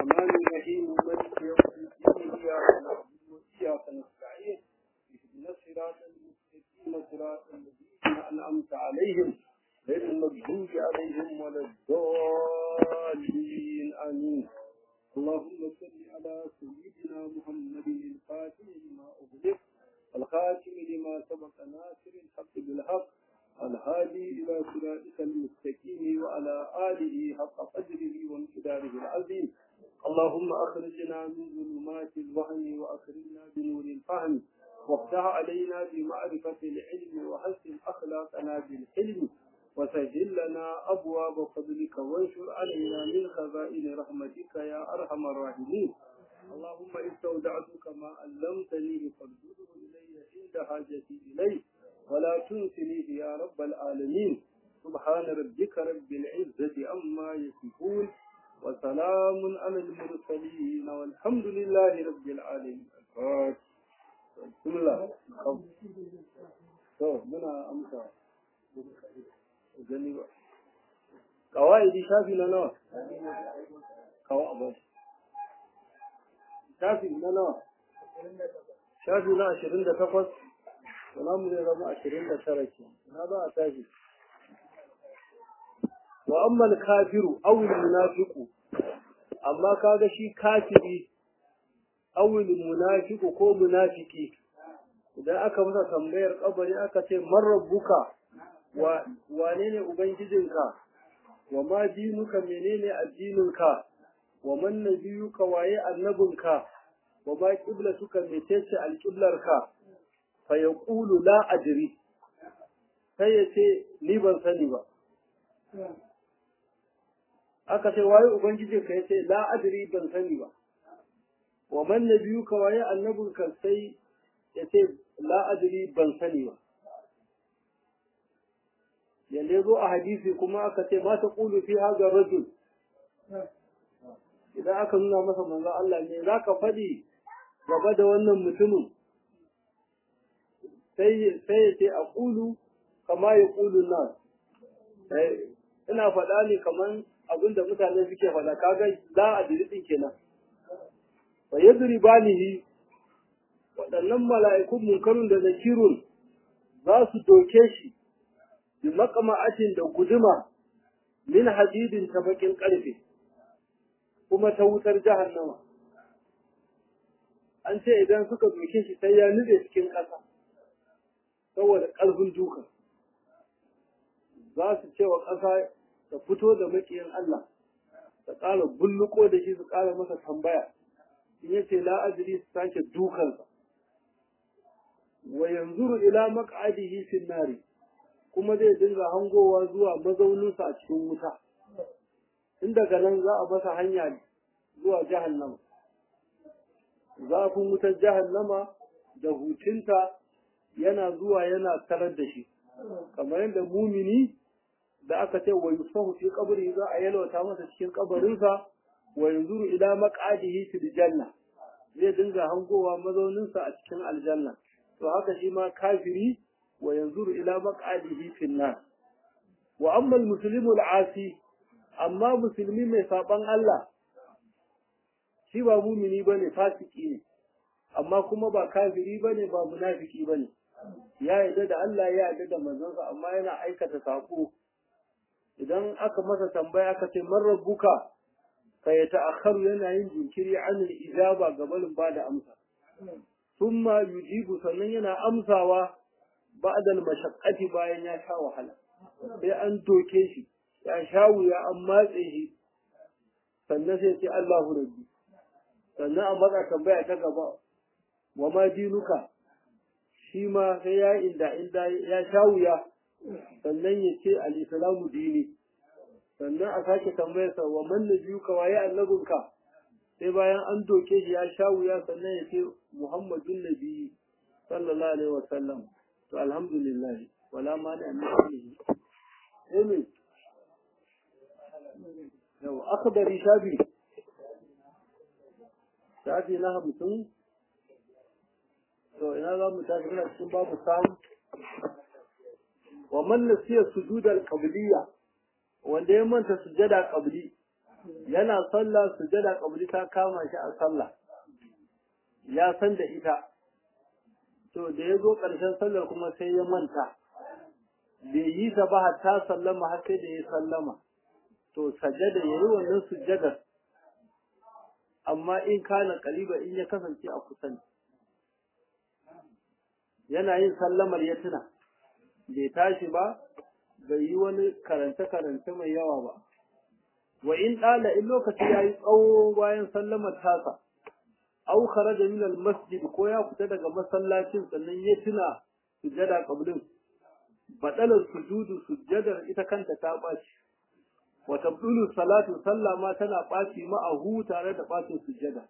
الرحمن الرحيم مالك يوم الدين إياك نعبد وإياك نستعين اهدنا الصراط المستقيم صراط الذين أنعمت عليهم غير المغضوب عليهم ولا الضالين آمين. اللهم صل على سيدنا محمد الفاتح لما أغلق الخاتم لما سبق ناصر الحق بالحق الهادي إلى صراطك المستقيم وعلى آله حق قدره وامتداره العظيم. اللهم أخرجنا من ظلمات الوهم وأكرمنا بنور الفهم وافتح علينا بمعرفة العلم وحسن أخلاقنا بالحلم وسهل لنا أبواب فضلك وانشر علينا من خزائن رحمتك يا أرحم الراحمين. اللهم استودعتك ما علمتني فارجعه إلي عند حاجتي إليه ولا تنسنيه يا رب العالمين. سبحان ربك رب العزة عما يصفون وسلام على المرسلين والحمد لله رب العالمين. بسم الله. منا أمسى جنبا قواعد شافي لنا قواعد شافي لنا شافي لنا 28 ونعم لرمى 29 هذا أتاجي. وأما الكافر أو المنافق أما كذا شيء كافري أو المنافق كو منافقي إذا أكمل تنبير قبل أكتب من ربك wane ubangijinka wa ma dinuka menene addininka wa man nabiyuka waye annabinka wa ma qiblatuka mecece alqiblarka fa yaqulu la adri sai yace ni ban sani ba. aka ce waye ubangijinka yace la adri ban sani ba. wa man nabiyuka waye annabinka sai yace la adri ban sani ba. yanda zo a hadisi kuma aka ce ma ta qulu fi hadha rajul idan aka nuna masa manzo Allah ne zaka fadi gaba da wannan mutumin sai ce aqulu kama yaqulu nas ina faɗa ne kaman abinda mutane suke faɗa kaga la adri din kenan wa yadribanihi waɗannan mala'ikun munkarun da nakirun za su doke shi bi maqama'atin da guduma min hadidin ta bakin karfe kuma ta wutar jahannama. An ce idan suka doke shi sai ya nube cikin ƙasa saboda ƙarfin duka. Za su ce wa ƙasa ta fito da maƙiyin Allah ta ƙara bulluko da shi su ƙara masa tambaya in yace la ajri su sake dukansa wa yanzuru ila maq'adihi fin nari kuma zai dinga hangowa zuwa mazauninsa a cikin wuta. In daga nan za a masa hanya zuwa jahannama. Zafin wutar jahannama da hucinta yana zuwa yana tarar da shi. Kamar yadda mumini da aka ce wa yusahu fi qabri za a yalwata masa cikin kabarinsa wa yanzuru ila maq'adihi fil janna. Zai dinga hangowa mazauninsa a cikin aljanna. To haka shi ma kafiri وينظر إلى مقعده في النار. وأما المسلم العاصي أما مسلمين من سابان الله شي با مؤمني بني فاسقي ne amma kuma ba kafiri bane ba munafiki bane ya yarda da Allah ya yarda da manzonsa amma yana aikata sako. Idan aka masa tambaya aka ce man rabbuka kai ya ta'akharu yana yin jinkiri anil ijaba gaban bada amsa thumma yujibu sannan yana amsawa ba'dal mashaqqati bayan ya sha wahala sai an doke shi ya sha wuya an matse shi sannan sai ce Allahu rabbi sannan a matsa tambaya ta gaba wa ma dinuka shi ma sai ya inda ya sha wuya sannan ya ce al-islamu dini sannan a sake tambayar sa wa man nabiyuka waye annabinka sai bayan an doke shi ya sha wuya sannan ya ce muhammadun nabi sallallahu alaihi wasallam. to alhamdulillah wala ma da annabi amin. yau akhbari shafi na 50. to ina za mu tashi ina cikin babu samu wa man nasiya sujud al-qabliyya wanda ya manta sujada qabli yana sallah sujada qabli ta kama shi a sallah ya san da ita to da ya zo ƙarshen sallar kuma sai ya manta bai yi ta ba hatta sallama har sai da ya sallama to sajada yayi wannan sujjadar amma in kana qaliba in ya kasance a kusan yana yin sallamar ya tuna bai tashi ba bai yi wani karance mai yawa ba wa in dala in lokaci yayi tsawo bayan sallamar tasa au kharaja min al masjid ko ya fita daga masallacin sannan ya tuna sujjada qablin badalar sujudu sujjadar ita kanta ta baci wa tabdulu salatu sallama tana baci ma'ahu tare da bacin sujjada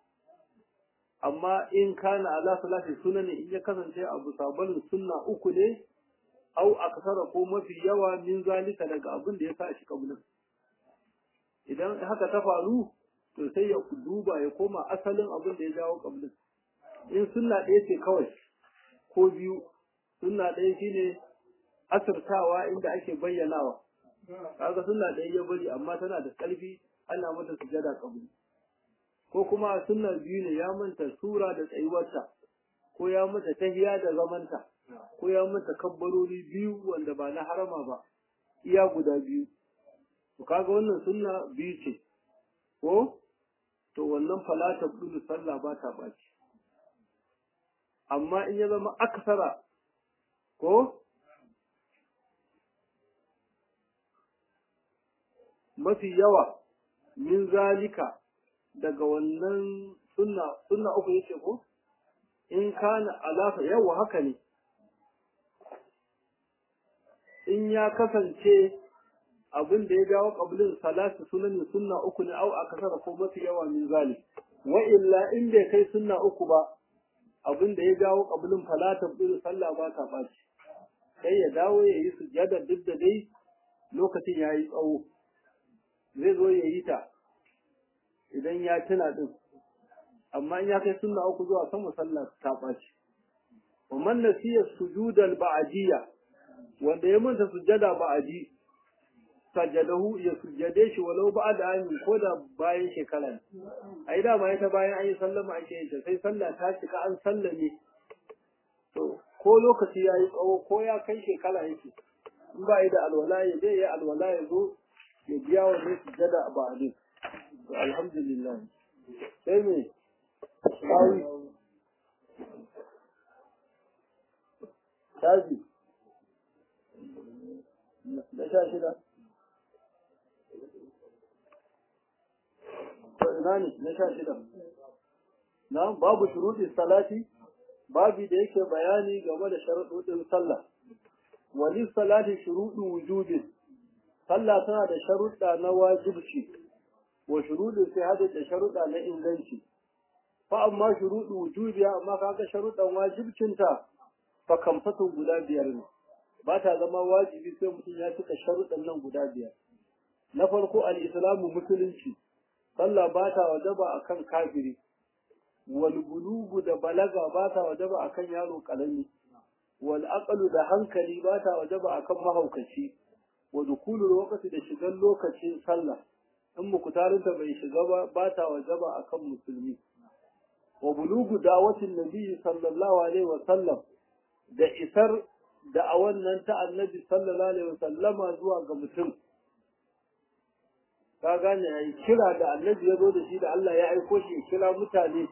amma in kana ala salati sunani in ya kasance abu sabalin sunna uku ne au aksara ko mafi yawa min zalika daga abin da ya sa shi qablin idan haka ta faru to sai ya duba ya koma asalin abin da ya jawo qablin in sunna ɗaya ce kawai ko biyu sunna ɗaya shine asirtawa inda ake bayyanawa kaga sunna ɗaya ya bari amma tana da ƙarfi ana mata sujada qabli ko kuma sunna biyu ne ya manta sura da tsayuwarta ko ya mata tahiya da zamanta ko ya mata kabbarori biyu wanda ba na harama ba iya guda biyu to kaga wannan sunna biyu ce ko to wannan fala tabdulu sallah ba ta baci amma in ya zama aksara ko mafi yawa min zalika daga wannan sunna uku yace ko in kana alafa yawa haka ne in ya kasance abin da ya jawo qablin salatu sunan sunna uku ne au akasara ko mafi yawa min zalik wa illa in bai kai sunna uku ba abin da ya jawo qablin falata bil sallah ba ta baci sai ya dawo ya yi sujjada duk da dai lokacin yayi tsawo zai zo ya yi ta idan ya tuna din amma in ya kai sunna uku zuwa sama sallah ta baci wa man nasiya sujudal ba'diyya wanda ya manta sujjada ba'di sajadahu ya sujjade shi walau ba'da an ko da bayan shekara ai da ma ita bayan an yi sallama ake yin ta sai sallah ta cika an sallame to ko lokaci yayi tsawo ko ya kai shekara yake in ba yi da alwala ya je ya alwala ya zo ya biya wa ne sujjada a ba'di to alhamdulillah sai me tazi da sha shida nani na sha shida na babu shuruɗin salati babu da yake bayani game da sharuɗin sallah wali salati shuruɗin wujubin sallah tana da sharuɗa na wajibci wa shuruɗin sai hada da sharuɗa na inganci fa amma shuruɗin wujubiya amma kaga sharuɗan wajibcinta fa kamfatun guda biyar ne ba ta zama wajibi sai mutum ya cika sharuɗan nan guda biyar na farko al-islamu musulunci sallah ba ta wajaba akan kafiri wal bulugu da balaga ba ta wajaba akan yaro karami wal aqlu da hankali ba ta wajaba akan mahaukaci wa dukulul waqti da shigan lokacin sallah in mukutarinta bai shiga ba ta wajaba akan musulmi wa bulugu da'watin nabi sallallahu alaihi wa sallam da isar da a wannan ta annabi sallallahu alaihi wa sallama zuwa ga mutum ka gane yayi kira da annabi ya zo da shi da Allah ya aiko shi kira mutane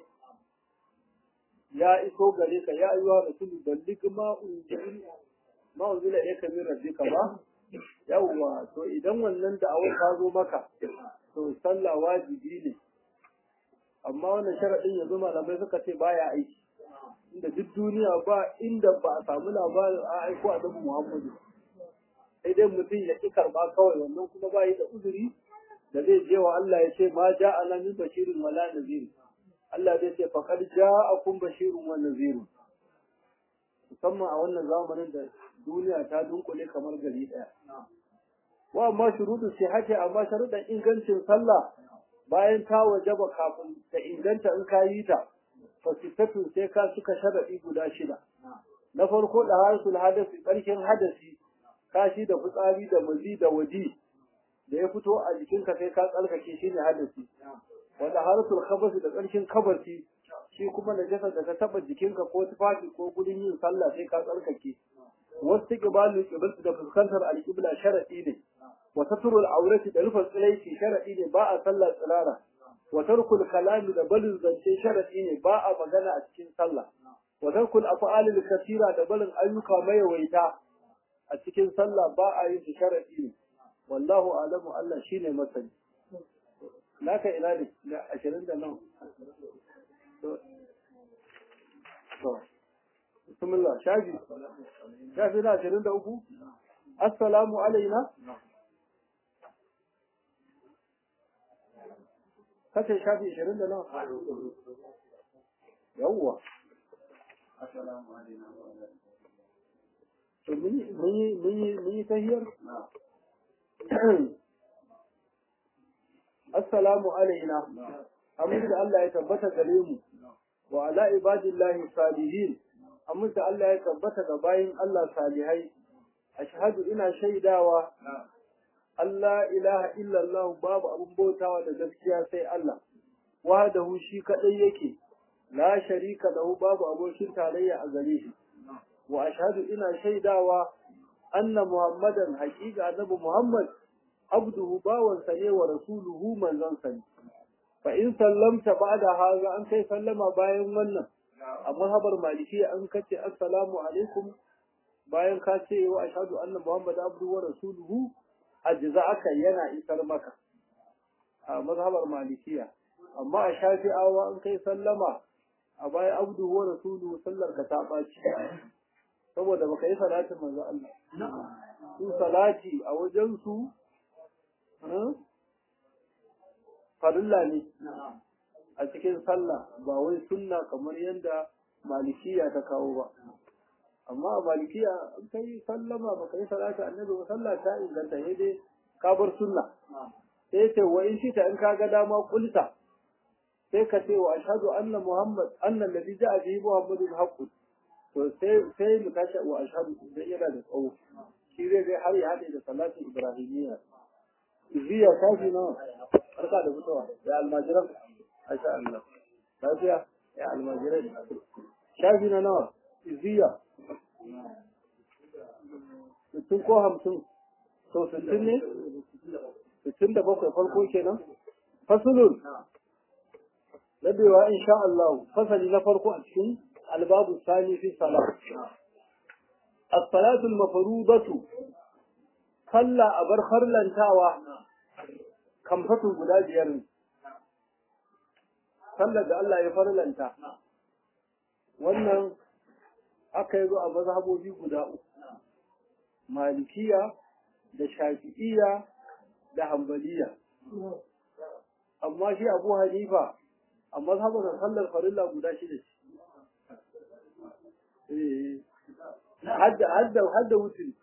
ya iso gare ka ya ayyuha rasulu balligh ma unzila ilayka min rabbika ba yawwa to idan wannan da'awar ta zo maka to sallah wajibi ne amma wannan sharadin yanzu malamai suka ce baya aiki inda duk duniya ba inda ba a samu labarin a aiko annabi Muhammadu sai dai mutum ya ki karba kawai wannan kuma ba yi da uzuri da zai je wa Allah ya ce ma ja'ana min bashirin wala nadhir Allah zai ce faqad ja'akum bashirun wa nadhir musamman a wannan zamanin da duniya ta dunkule kamar gari daya wa amma shurudu sihhati amma sharuɗan ingancin sallah bayan ta wajaba kafin ta inganta in ka yi ta fa sittatu sai ka suka sharadi guda shida na farko da harasul hadasi karshen hadasi kashi da fitsari da mazi da waji da ya fito a jikinka sai ka tsarkake shi ne hadasi wanda haratul khabasi da tsarkin kabarci shi kuma najasa da ta taba jikinka ko tufafi ko gudun yin sallah sai ka tsarkake wasu kibalu kibal da fuskantar alqibla sharadi ne wa satrul awrati da rufa tsilaiti sharadi ne ba a sallah tsirara wa tarkul kalami da balin zance sharadi ne ba a magana a cikin sallah wa tarkul af'alil kathira da balin ayyuka mayawaita a cikin sallah ba a yin sharadi ne wallahu alamu Allah shine masani naka ina ne da 20 da nan to bismillah shafi na 23 assalamu alaina kace shafi 20 da nan yawwa assalamu alaina to mun yi tahiyar assalamu alaina amin da Allah ya tabbata gare mu wa ala ibadillahi salihin amin da Allah ya tabbata ga bayin Allah salihai ashhadu ina shaidawa Allah ilaha illallah babu abun bautawa da gaskiya sai Allah wahdahu shi kadai yake la sharika lahu babu abokin tarayya a gare shi wa ashhadu ina shaidawa anna muhammadan haqiqa annabi muhammad abduhu bawansa ne wa rasuluhu manzansa ne fa in sallamta ba'da haza an kai sallama bayan wannan a mazhabar maliki an kace assalamu alaikum bayan ka ce wa ashhadu anna muhammad abduhu wa rasuluhu ajza'aka yana isar maka a mazhabar malikiya amma a shafi'awa an kai sallama a bayan abduhu wa rasuluhu sallar ka ta baci saboda baka yi salatin manzo Allah su salati a wajen su farilla ne a cikin sallah ba wai sunna kamar yadda malikiya ta kawo ba amma a malikiya an kai sallama baka yi salati annabi ba sallah ta inganta ne dai ka bar sunna sai ce wa in shita in kaga dama kulta sai ka ce wa ashhadu anna muhammad anna alladhi ja'a bihi muhammadun haqqun to sai mu tashi wa ashhadu da yana da tsawo shi zai har ya hade da salatin ibrahimiyya iziya tashi na barka da fitowa ya almajiran masha Allah lafiya ya almajiran shafi na nawa iziya 60 ko 50 to 60 ne 67 farko kenan fasulun labewa insha Allah fasali na farko a cikin albabu sani fi salat as-salatu al-mafrudatu kalla abar kharlantawa kamfatun guda biyar ne sallar da Allah ya farlanta wannan aka yi zo a mazhabobi guda uku malikiya da shafi'iyya da hanbaliya amma shi Abu Hanifa a mazhabin sallar farilla guda shida ce hadda wutri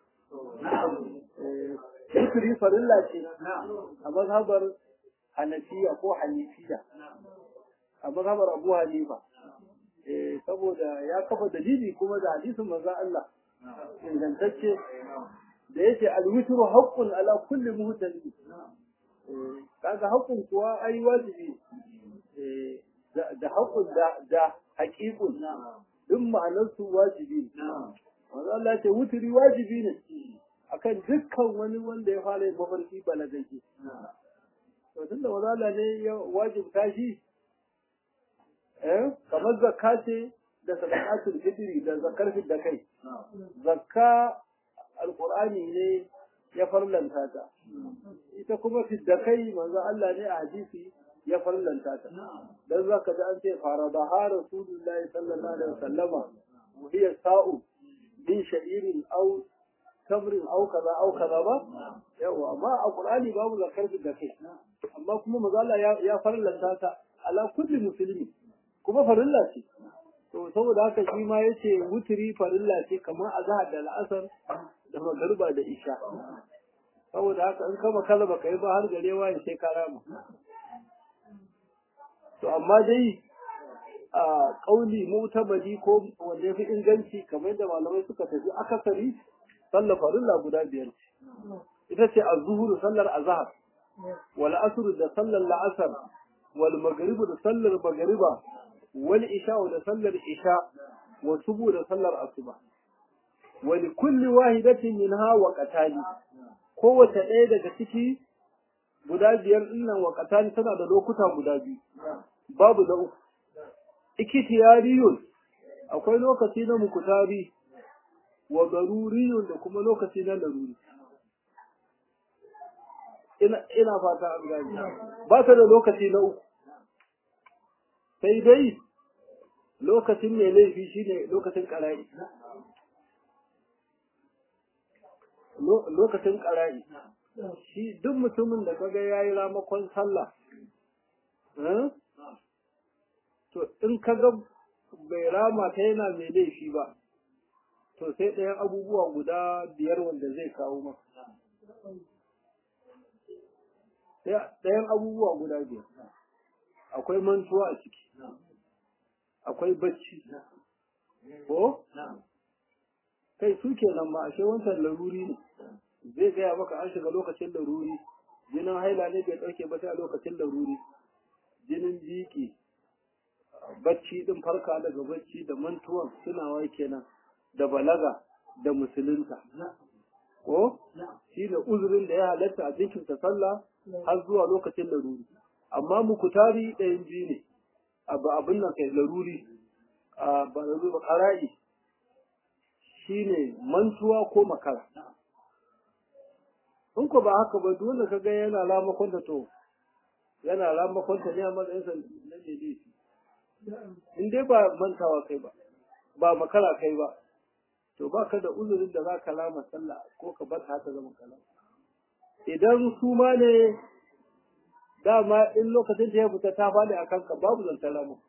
wutri farilla ce a mazhabar Hanafiya ko Hanifiya a mazhabar Abu Hanifa saboda ya kafa dalili kuma da hadisin manzon Allah ingantacce da yace al-witru haqqun ala kulli muhtadi kaga haqqun kuwa ai wajibi da haqqun da haqiqun duk ma'anar su wajibi manzon Allah ya ce wutri wajibi ne akan dukkan wani wanda ya fara mafarki balagage to tunda manzon Allah ne ya wajibta shi kamar zakka ce da sadaqatul fitri da zakar da kai zakka alqur'ani ne ya farlanta ta ita kuma fidda kai manzo Allah ne a hadisi ya farlanta ta dan zaka da an ce faradaha rasulullahi sallallahu alaihi wasallama hiya sa'u bin sha'irin aw tamrin aw kaza ba yawa amma alqur'ani babu zakar da kai amma kuma manzo Allah ya farlanta ta ala kulli muslimi kuma farilla ce to saboda haka shi ma yace wutri farilla ce kamar azhar da al'asar da magriba da isha saboda haka in kama kalma kai ba har garewa ya sai karama to amma dai a kauli mutabadi ko wanda yafi inganci kamar da malamai suka tafi akasari sallar farilla guda biyar ce ita ce az-zuhur sallar azhar wal asr da sallar la'asar wal maghrib da sallar magriba wal isha da sallar isha wa subu da sallar asuba wa li kulli wahidatin minha waqtani kowace ɗaya daga ciki guda biyar dinnan waqtani tana da lokuta guda biyu babu da uku ikhtiyariyun akwai lokaci na mukutabi wa daruriyun da kuma lokaci na laruri ina fata an gani ba ta da lokaci na uku sai dai lokacin mai laifi shine lokacin ƙara'i lokacin ƙara'i shi duk mutumin da kaga yayi ramakon sallah to in kaga bai rama ta yana mai laifi ba to sai ɗayan abubuwa guda biyar wanda zai kawo maka ɗayan abubuwa guda biyar akwai mantuwa a ciki akwai bacci ko kai su kenan ma ashe wancan laruri ne zai gaya maka an shiga lokacin laruri jinin haila ne bai ɗauke ba sai a lokacin laruri jinin biki bacci din farka daga bacci da mantuwan tunawa kenan da balaga da musulunta ko shi ne uzurin da ya halatta a jikinta sallah har zuwa lokacin laruri amma mukutari ɗayan biyu ne abin nan kai laruri ba laruri ba ƙara'i shi ne mantuwa ko makara in ko ba haka ba dole ka ga yana lamakonta to yana lamakonta ne a matsayinsa na ne in dai ba mantawa kai ba makara kai ba to ba ka da uzurin da za ka lama sallah ko ka bar haka zama kalama idan su ma ne dama in lokacin da ya fita ta faɗi a kanka babu zantar ramo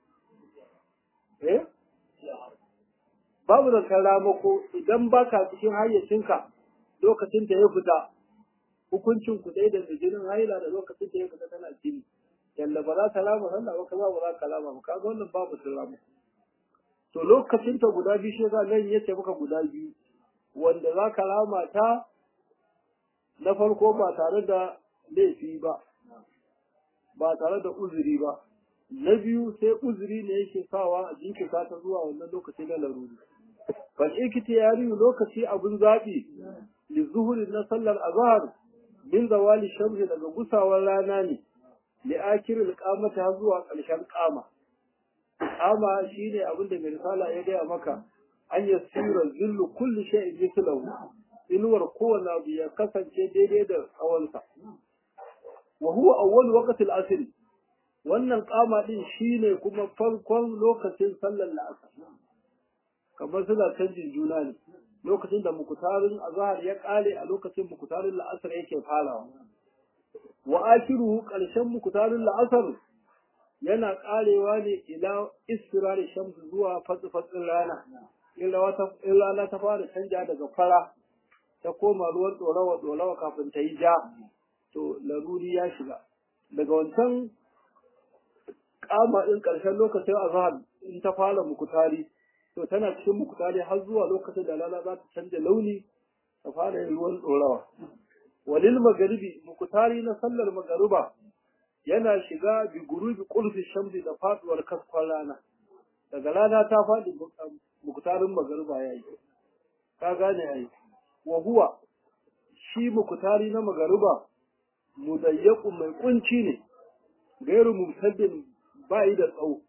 babu zantar ramo ko idan ba ka cikin hayyacinka lokacin da ya fita hukuncin ku dai da jinin haila da lokacin da ya fita tana jini yalla ba za ta rama sallah ba kaza ba za ka rama ba kaga wannan babu sun ramo to lokacin ta guda biyu shi za nan yace maka guda biyu wanda za ka rama ta na farko ba tare da laifi ba tare da uzuri ba na biyu sai uzuri ne yake sawa a jinkirta ta zuwa wannan lokaci na laruri bal ikhtiyari lokaci abun zabi li zuhuri na sallar azhar min zawali shamsi daga gusawar rana ne li akiril qamata har zuwa ƙarshen qama qama shine abin da mai risala ya gaya maka an yasira zillu kulli shay'in mithlahu inuwar kowane abu ya kasance daidai da tsawonsa wa huwa awwal waqti al-asr wannan qama din shine kuma farkon lokacin sallar la'asar kamar suna canjin juna ne lokacin da mukutarin azhar ya kare a lokacin mukutarin la'asar yake farawa wa akhiruhu qarshen mukutarin la'asar yana karewa ne ila istirari shamsu zuwa fatsin rana in rana ta fara canja daga fara ta koma ruwan dorawa kafin ta yi ja to laruri ya shiga daga wancan kama din karshen lokacin azhar in ta fara mukutari to tana cikin mukutari har zuwa lokacin da rana za ta canja launi ta fara yin ruwan dorawa walil magharibi mukutari na sallar magariba yana shiga bi gurubi qurfi shamsi da faduwar kaskon rana daga rana ta fadi mukutarin magariba yayi ka gane yayi wa huwa shi mukutari na magariba mudayyaqun mai kunci ne gairu mumtaddin bai da tsawo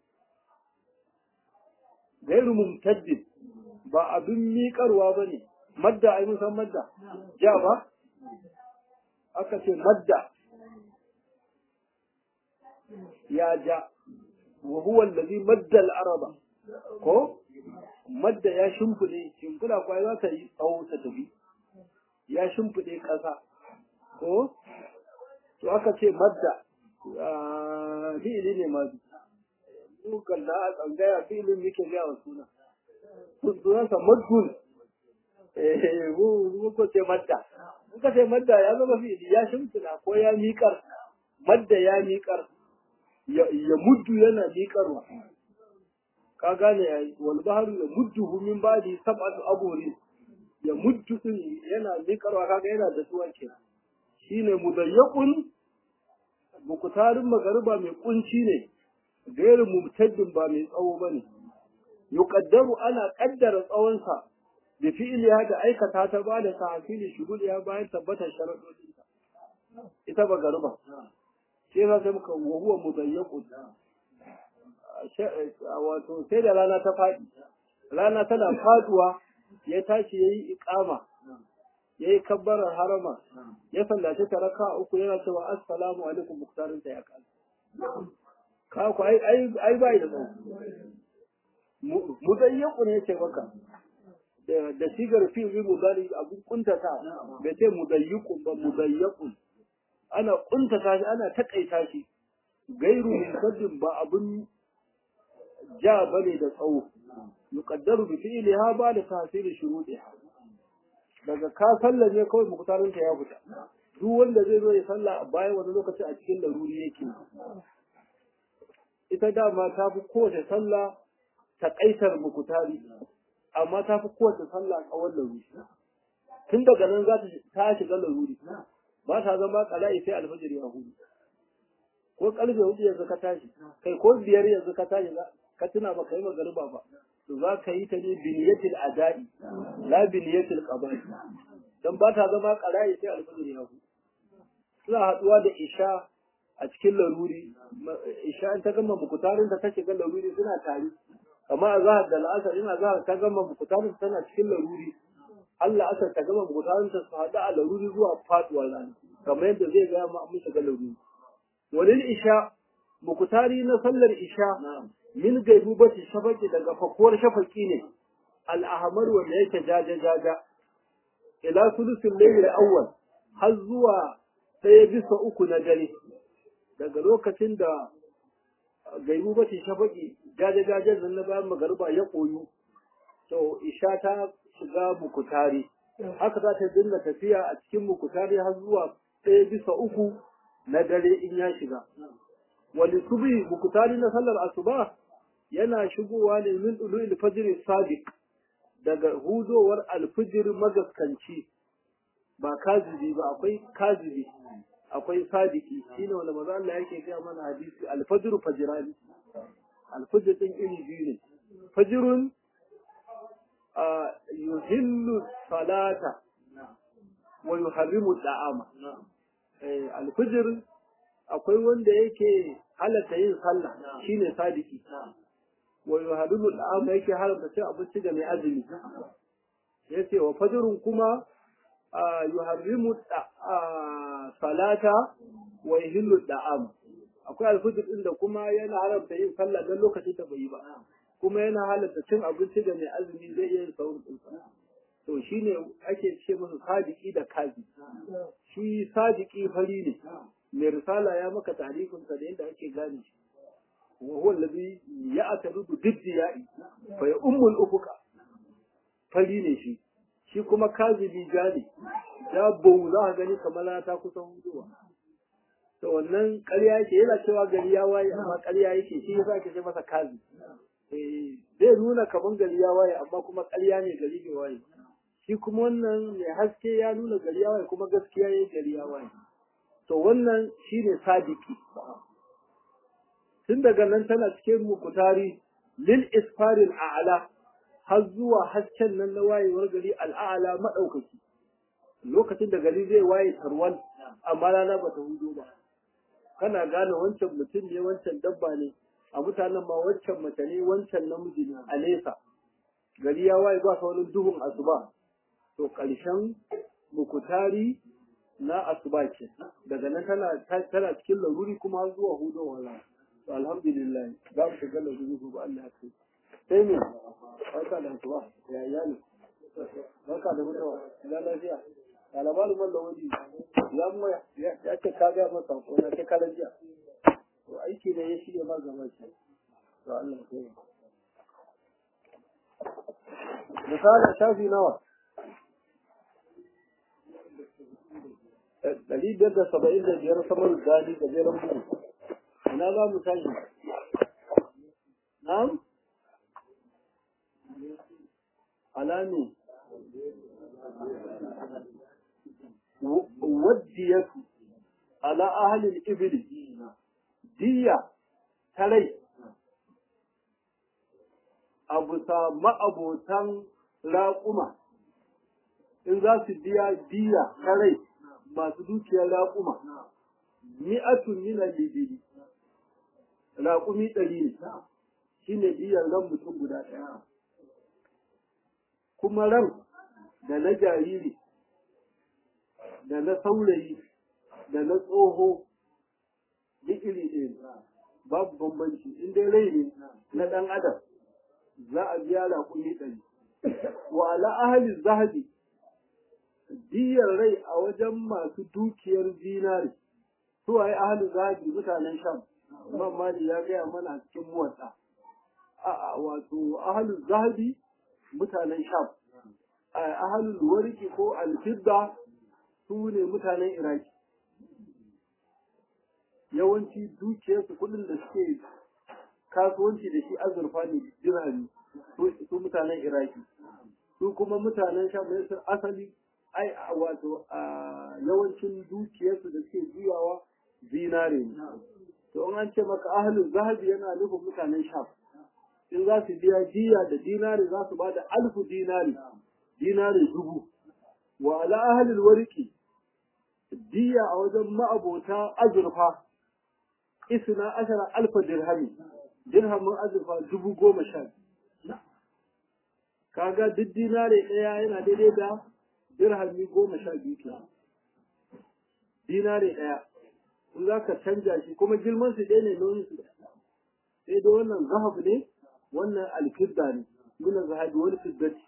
gairu mumtaddin ba abin miƙarwa bane madda ai mun san madda ja ba aka ce madda ya ja wa huwa allazi madda al-araba ko madda ya shimfida kwai za ta yi tsawo ta tafi ya shimfide kasa ko to aka ce madda fi'ili ne ma dukan da a tsangaya fi'ilin yake ga wa suna sunansa maddun mu ko ce madda muka ce madda ya zama fi'ili ya shimfida ko ya miƙar madda ya miƙar ya muddu yana miƙarwa ka gane yayi wal bahru ya muddu min ba'di sab'atu aburi ya muddu yana miƙarwa kaga yana da tuwa ke shine mudayyaqun mukutarin magariba mai kunci ne gairu mumtaddin ba mai tsawo bane yuqaddaru ana kaddara tsawonsa da fi'iliya da aikata ta ba da tahsili shughul bayan tabbatar sharadodin ita magariba sai za sai muka huwa mudayyaqun wato sai da rana ta faɗi rana tana faduwa ya tashi yayi iqama yayi kabbarar harama ya sallaci taraka uku yana cewa assalamu alaikum muktarin ta ya kan ka ku ai bai da tsawo mudayyaqun yace maka da sigar fi'il mudari abun kuntata bai ce mudayyaqun ba mudayyaqun ana kuntata shi ana takaita shi gairu musaddin ba abun ja bane da tsawo yuqaddaru bi fi'liha ba da tasiri shuruɗiha daga ka sallame kawai muktarin ta ya fita duk wanda zai zo ya salla a bayan wani lokaci a cikin laruri yake ita dama ta fi kowace sallah takaitar muktari amma ta fi kowace sallah tsawon laruri tun daga nan za ta shiga laruri ba ta zama kala'i sai alfajir ya hudu ko karfe hudu yanzu ka tashi kai ko biyar yanzu ka tashi ka tuna ba ka yi magariba ba to za ka yi ta ne biniyatil adai la biniyatil qada'i dan ba ta zama qara'i sai alfajir ya hu suna haduwa da isha a cikin laruri isha in ta gama mukutarin ta take ga laruri suna tare amma azhar da al'asar ina azhar ta gama mukutarin tana cikin laruri Allah asar ta gama mukutarin ta su hada a laruri zuwa faduwar rana kamar yadda zai ga mu mun shiga laruri walil isha mukutari na sallar isha min gaibubati shafaqi daga fakuwar shafaqi ne al-ahmar wanda yake jaja ila sulusul layl al-awwal har zuwa 1/3 na dare daga lokacin da gaibubati shafaqi jaja nan na bayan magariba ya koyu to isha ta shiga mukutari haka za ta dinga tafiya a cikin mukutari har zuwa 1/3 na dare in ya shiga wali subhi mukutari na sallar asuba yana shigowa ne min dulul fajr sadiq daga hudowar alfijir magaskanci ba kazibi ba akwai kazibi akwai sadiki shine wanda manzo Allah yake ga mana hadisi alfajr fajrani alfajr din iri biyu ne fajrun yuhillu salata wa yuharrimu da'ama alfajr akwai wanda yake halatta yin sallah shine sadiki wa yuhadimu al'ama yake haramta cin abinci ga mai azumi yace wa fajrun kuma yuharrimu salata wa yuhillu da'am akwai alfajr din da kuma yana haramta yin sallah dan lokacin ta bai ba kuma yana halatta cin abinci ga mai azumi zai iya yin saurin din to shine ake ce masa sadiki da kazi shi sadiki fari ne mai risala ya maka tarifin sa da yadda ake gane shi wa huwa alladhi ya'taridu bid-diya'i fa ya'ummu al-ufuqa fari ne shi kuma kazibi gane da bau za ka gani kamar ta kusan huduwa to wannan ƙarya yake yana cewa gari ya waye amma ƙarya yake shi yasa ake ce masa kazi zai nuna kaman gari ya waye amma kuma ƙarya ne gari bai waye shi kuma wannan mai haske ya nuna gari ya waye kuma gaskiya yayi gari ya waye to wannan shine sadiki tun daga nan tana cikin mukutari lil isfaril a'la har zuwa hasken nan na wayewar gari al'ala madaukaki lokacin da gari zai waye tarwal amma rana ba ta hudo ba kana gane wancan mutum ne wancan dabba ne a mutanen ma wancan mace ne wancan namiji ne a nesa gari ya waye ba wani duhun asuba to ƙarshen mukutari na asuba ce daga nan tana cikin laruri kuma zuwa hudowar rana to alhamdulillah za mu shiga laruri ba Allah ya kai sai ne barka da asuba ya iyali barka da hudawa ina lafiya ya labarin mallan wani ya ce ka ga masa ko na ce kala jiya to aiki ne ya shirya ma gaba shi to Allah ya kai misali shafi nawa 575 samar gadi da jeran bugu ina za mu tashi na'am alami wadiyatu ala ahlil ibli diya ta rai abu sa ma'abotan raƙuma in za su biya diya ta rai masu dukiyar raƙuma mi'atun min al-ibli raƙumi 100 ne shine diyar ran mutum guda ɗaya kuma ran da na jariri da na saurayi da na tsoho duk iri ɗaya babu bambanci in dai rai ne na ɗan adam za a biya raƙumi 100 wa ala ahli zahabi diyar rai a wajen masu dukiyar zinari su waye ahli zahabi mutanen sham Imam Malik ya gaya mana cikin muwatta wato ahli zahabi mutanen sham ahli warki ko al-fidda su ne mutanen iraki yawanci dukiyarsu kudin da suke kasuwanci da shi azurfa ne dirhami su mutanen iraki su kuma mutanen sham ne sun asali wato yawancin dukiyarsu da suke juyawa zinare ne to an ce maka ahlul zahabi yana nufin mutanen sham in za su biya diya da dinari za su bada 1000 dinari 1000 wa ala ahlul warqi diya a wajen ma'abota azurfa isna 10000 dirhami dirhamin azurfa 10,000 kaga duk dinare ɗaya yana daidai da dirhami 12 kenan dinare ɗaya in za ka canja shi kuma girman su ɗaya ne nauyin su sai da wannan zahab ne wannan alfidda ne muna zahabi wani fiddati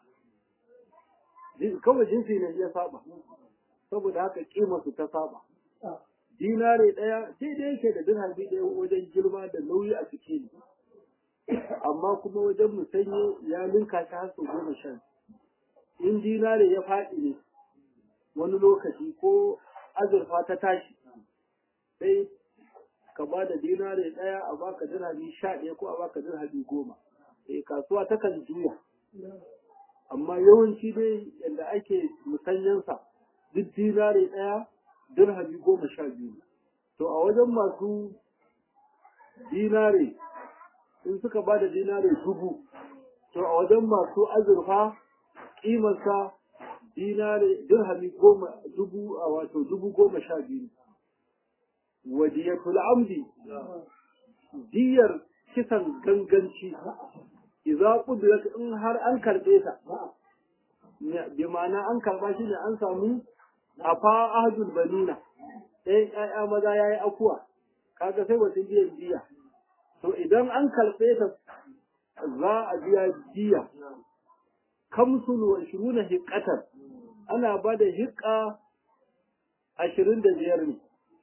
kawai jinsi ne ya saba saboda haka kima su ta saba dinare ɗaya daidai yake da dirhami ɗaya wajen girma da nauyi a ciki ne amma kuma wajen musanye ya linka shi har sau 10 in dinare ya faɗi ne wani lokaci ko azurfa ta tashi sai ka ba da dinare ɗaya a baka dirhami 11 ko a baka dirhami 10 kasuwa ta kan juya amma yawanci dai yadda ake musanyansa duk dinare ɗaya dirhami 12 to a wajen masu dinare in suka ba da dinare 1000 to a wajen masu azurfa kimarsa dinare dirhami 10,000 a wato 12,000 wadiyatul amdi diyar kisan ganganci idza qudrat in har an karbe ta bi ma'ana an karba shi ne an samu afa ahdul banina sai ayya maza yayi akuwa kaga sai wata biyan diya to idan an karbe ta za a biya diya kamsul wa 20 hiqqatan ana bada hiqqa 25 ne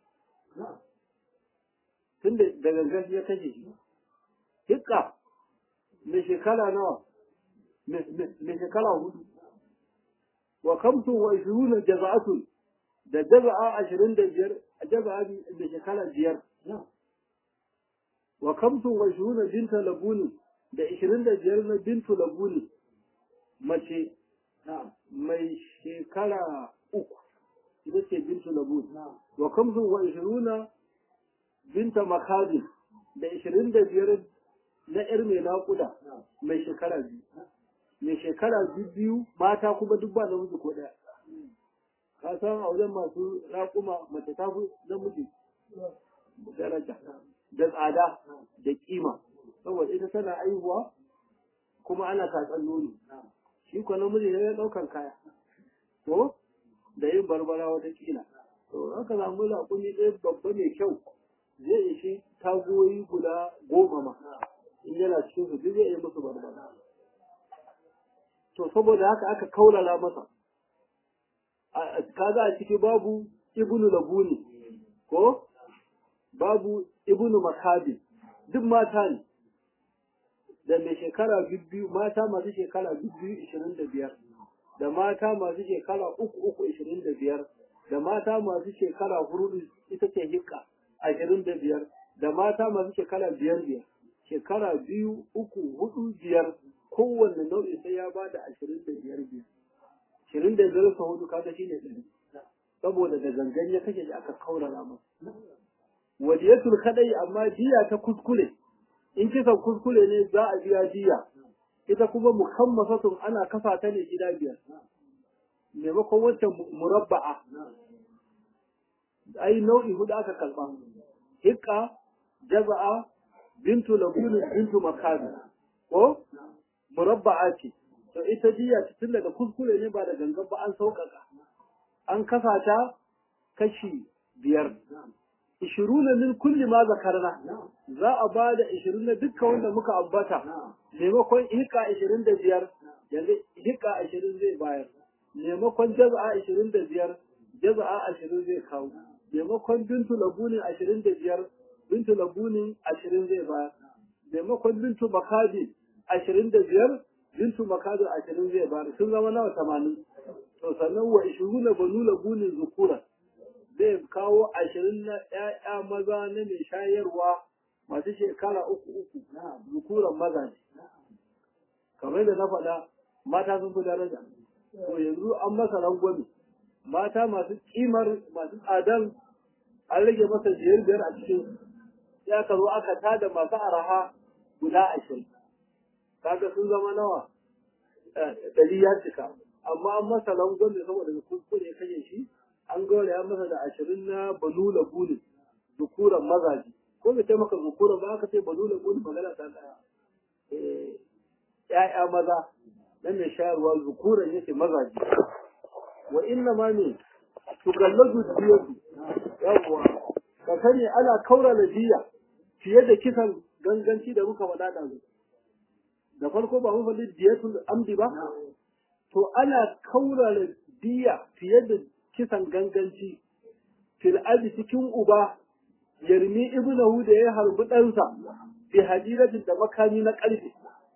tunda da gangan ya kashe shi hiqqa me shekara nawa me shekara 4 wa 25 jaza'atun da jaza'a 25 jaza'a da shekara 5 wa 25 binta labuni da 25 na bintu labuni mace mai shekara 3 ita ce bintu labuni wa 25 binta makadi da 25 na yar mai naƙuda mai shekara 2 mai shekara 2 mata kuma duk ba namiji ko ɗaya ka san a wajen masu raƙuma mace ta fi namiji daraja da tsada da kima saboda ita tana aihuwa kuma ana tatsan nono shi ko namiji ne ya ɗaukan kaya to da yin barbara wata kila to haka zamu raƙumi ɗaya babba mai kyau zai ishi tagoyi guda 10 ma in yana cikin su zai yi musu barbara to saboda haka aka kaulala masa kaza a ciki babu ibnu labuni ko babu ibnu makabi duk mata ne da mai shekara 2 mata masu shekara 25 da mata masu shekara 3 da mata masu shekara 4 ita ce hikka 25 da mata masu shekara 5 shekara 2 3 4 5 kowanne nau'i sai ya bada 25 25 sa hudu kaga shine 100 saboda da gangan ya kashe shi aka kaurara masa wadiyatul kadai amma diya ta kuskure in kisan kuskure ne za a biya diya ita kuma mukammasatun ana kafa ta ne gida biyar maimakon wancan murabba'a ai nau'i hudu aka kalba hikka jaza'a bintu labun bintu makabi ko murabba'a ce to ita diya tun daga kuskure ne ba da gangan ba an sauƙaƙa an kafa ta kashi biyar 20 min kulli ma zakarna za a ba da 20 na dukkan wanda muka ambata maimakon hika 25 yanzu hika 20 zai bayar maimakon jaza'a 25 jaza'a 20 zai kawo maimakon bintu labunin 25 bintu labunin 20 zai bayar maimakon bintu makadi 25 bintu makadi 20 zai bayar sun zama nawa 80 to sannan wa 20 banu labunin zukura zai kawo 20 na ƴaƴa maza na mai shayarwa masu shekara uku zukuran maza ne kamar da na faɗa mata sun fi daraja to yanzu an masa rangwame mata masu kimar masu tsadan an rage masa biyar a cikin ya ka zo aka tada masu araha guda 20 kaga sun zama nawa 100 ya cika amma an masa rangwame saboda kuskure kashe shi an gauraya masa da 20 na banu labunin zukuran mazaji ko bai maka zukuran ba aka ce banu labunin magana ta daya ya'ya maza na mai shayarwa zukuran yake mazaji wa inna ma ne tugalladu diyatu yawwa ka sani ana kaura da diya fiye da kisan ganganci da muka faɗa da farko ba mun faɗi diyatul amdi ba to ana kaura da diya fiye da kisan ganganci fil abi cikin uba yarmi ibnahu da ya harbi ɗansa bi hadiratin da makami na ƙarfi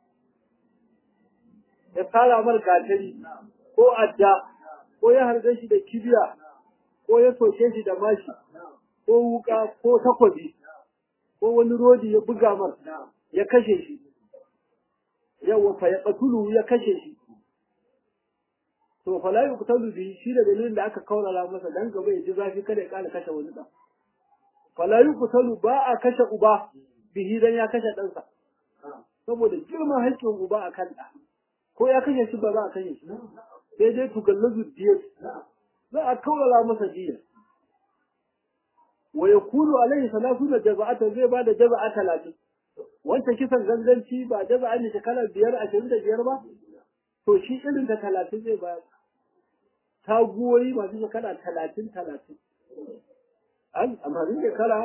ya fara mar gatari ko adda ko ya harbe shi da kibiya ko ya soke shi da mashi ko wuka ko takobi ko wani rodi ya buga mar ya kashe shi yawa fa ya qatulu ya kashe shi to fa la yuqtalu bi shi da dalilin da aka kaurara masa dan gaba ya ji zafi kada ya kala kashe wani da fa la yuqtalu ba a kashe uba bihi dan ya kashe ɗansa saboda girman haƙƙin uba akan ɗa ko ya kashe shi ba za a kashe shi sai dai tugallazu diyat za a kaurara masa diyat wa yakulu alaihi salatu da jaza'ata zai ba da jaza'a 30 wanda kisan ganganci ba jaza'a ne shekara 25 ba to shi irin da 30 zai bayar taguwoyi masu shekara 30 an amfani da kala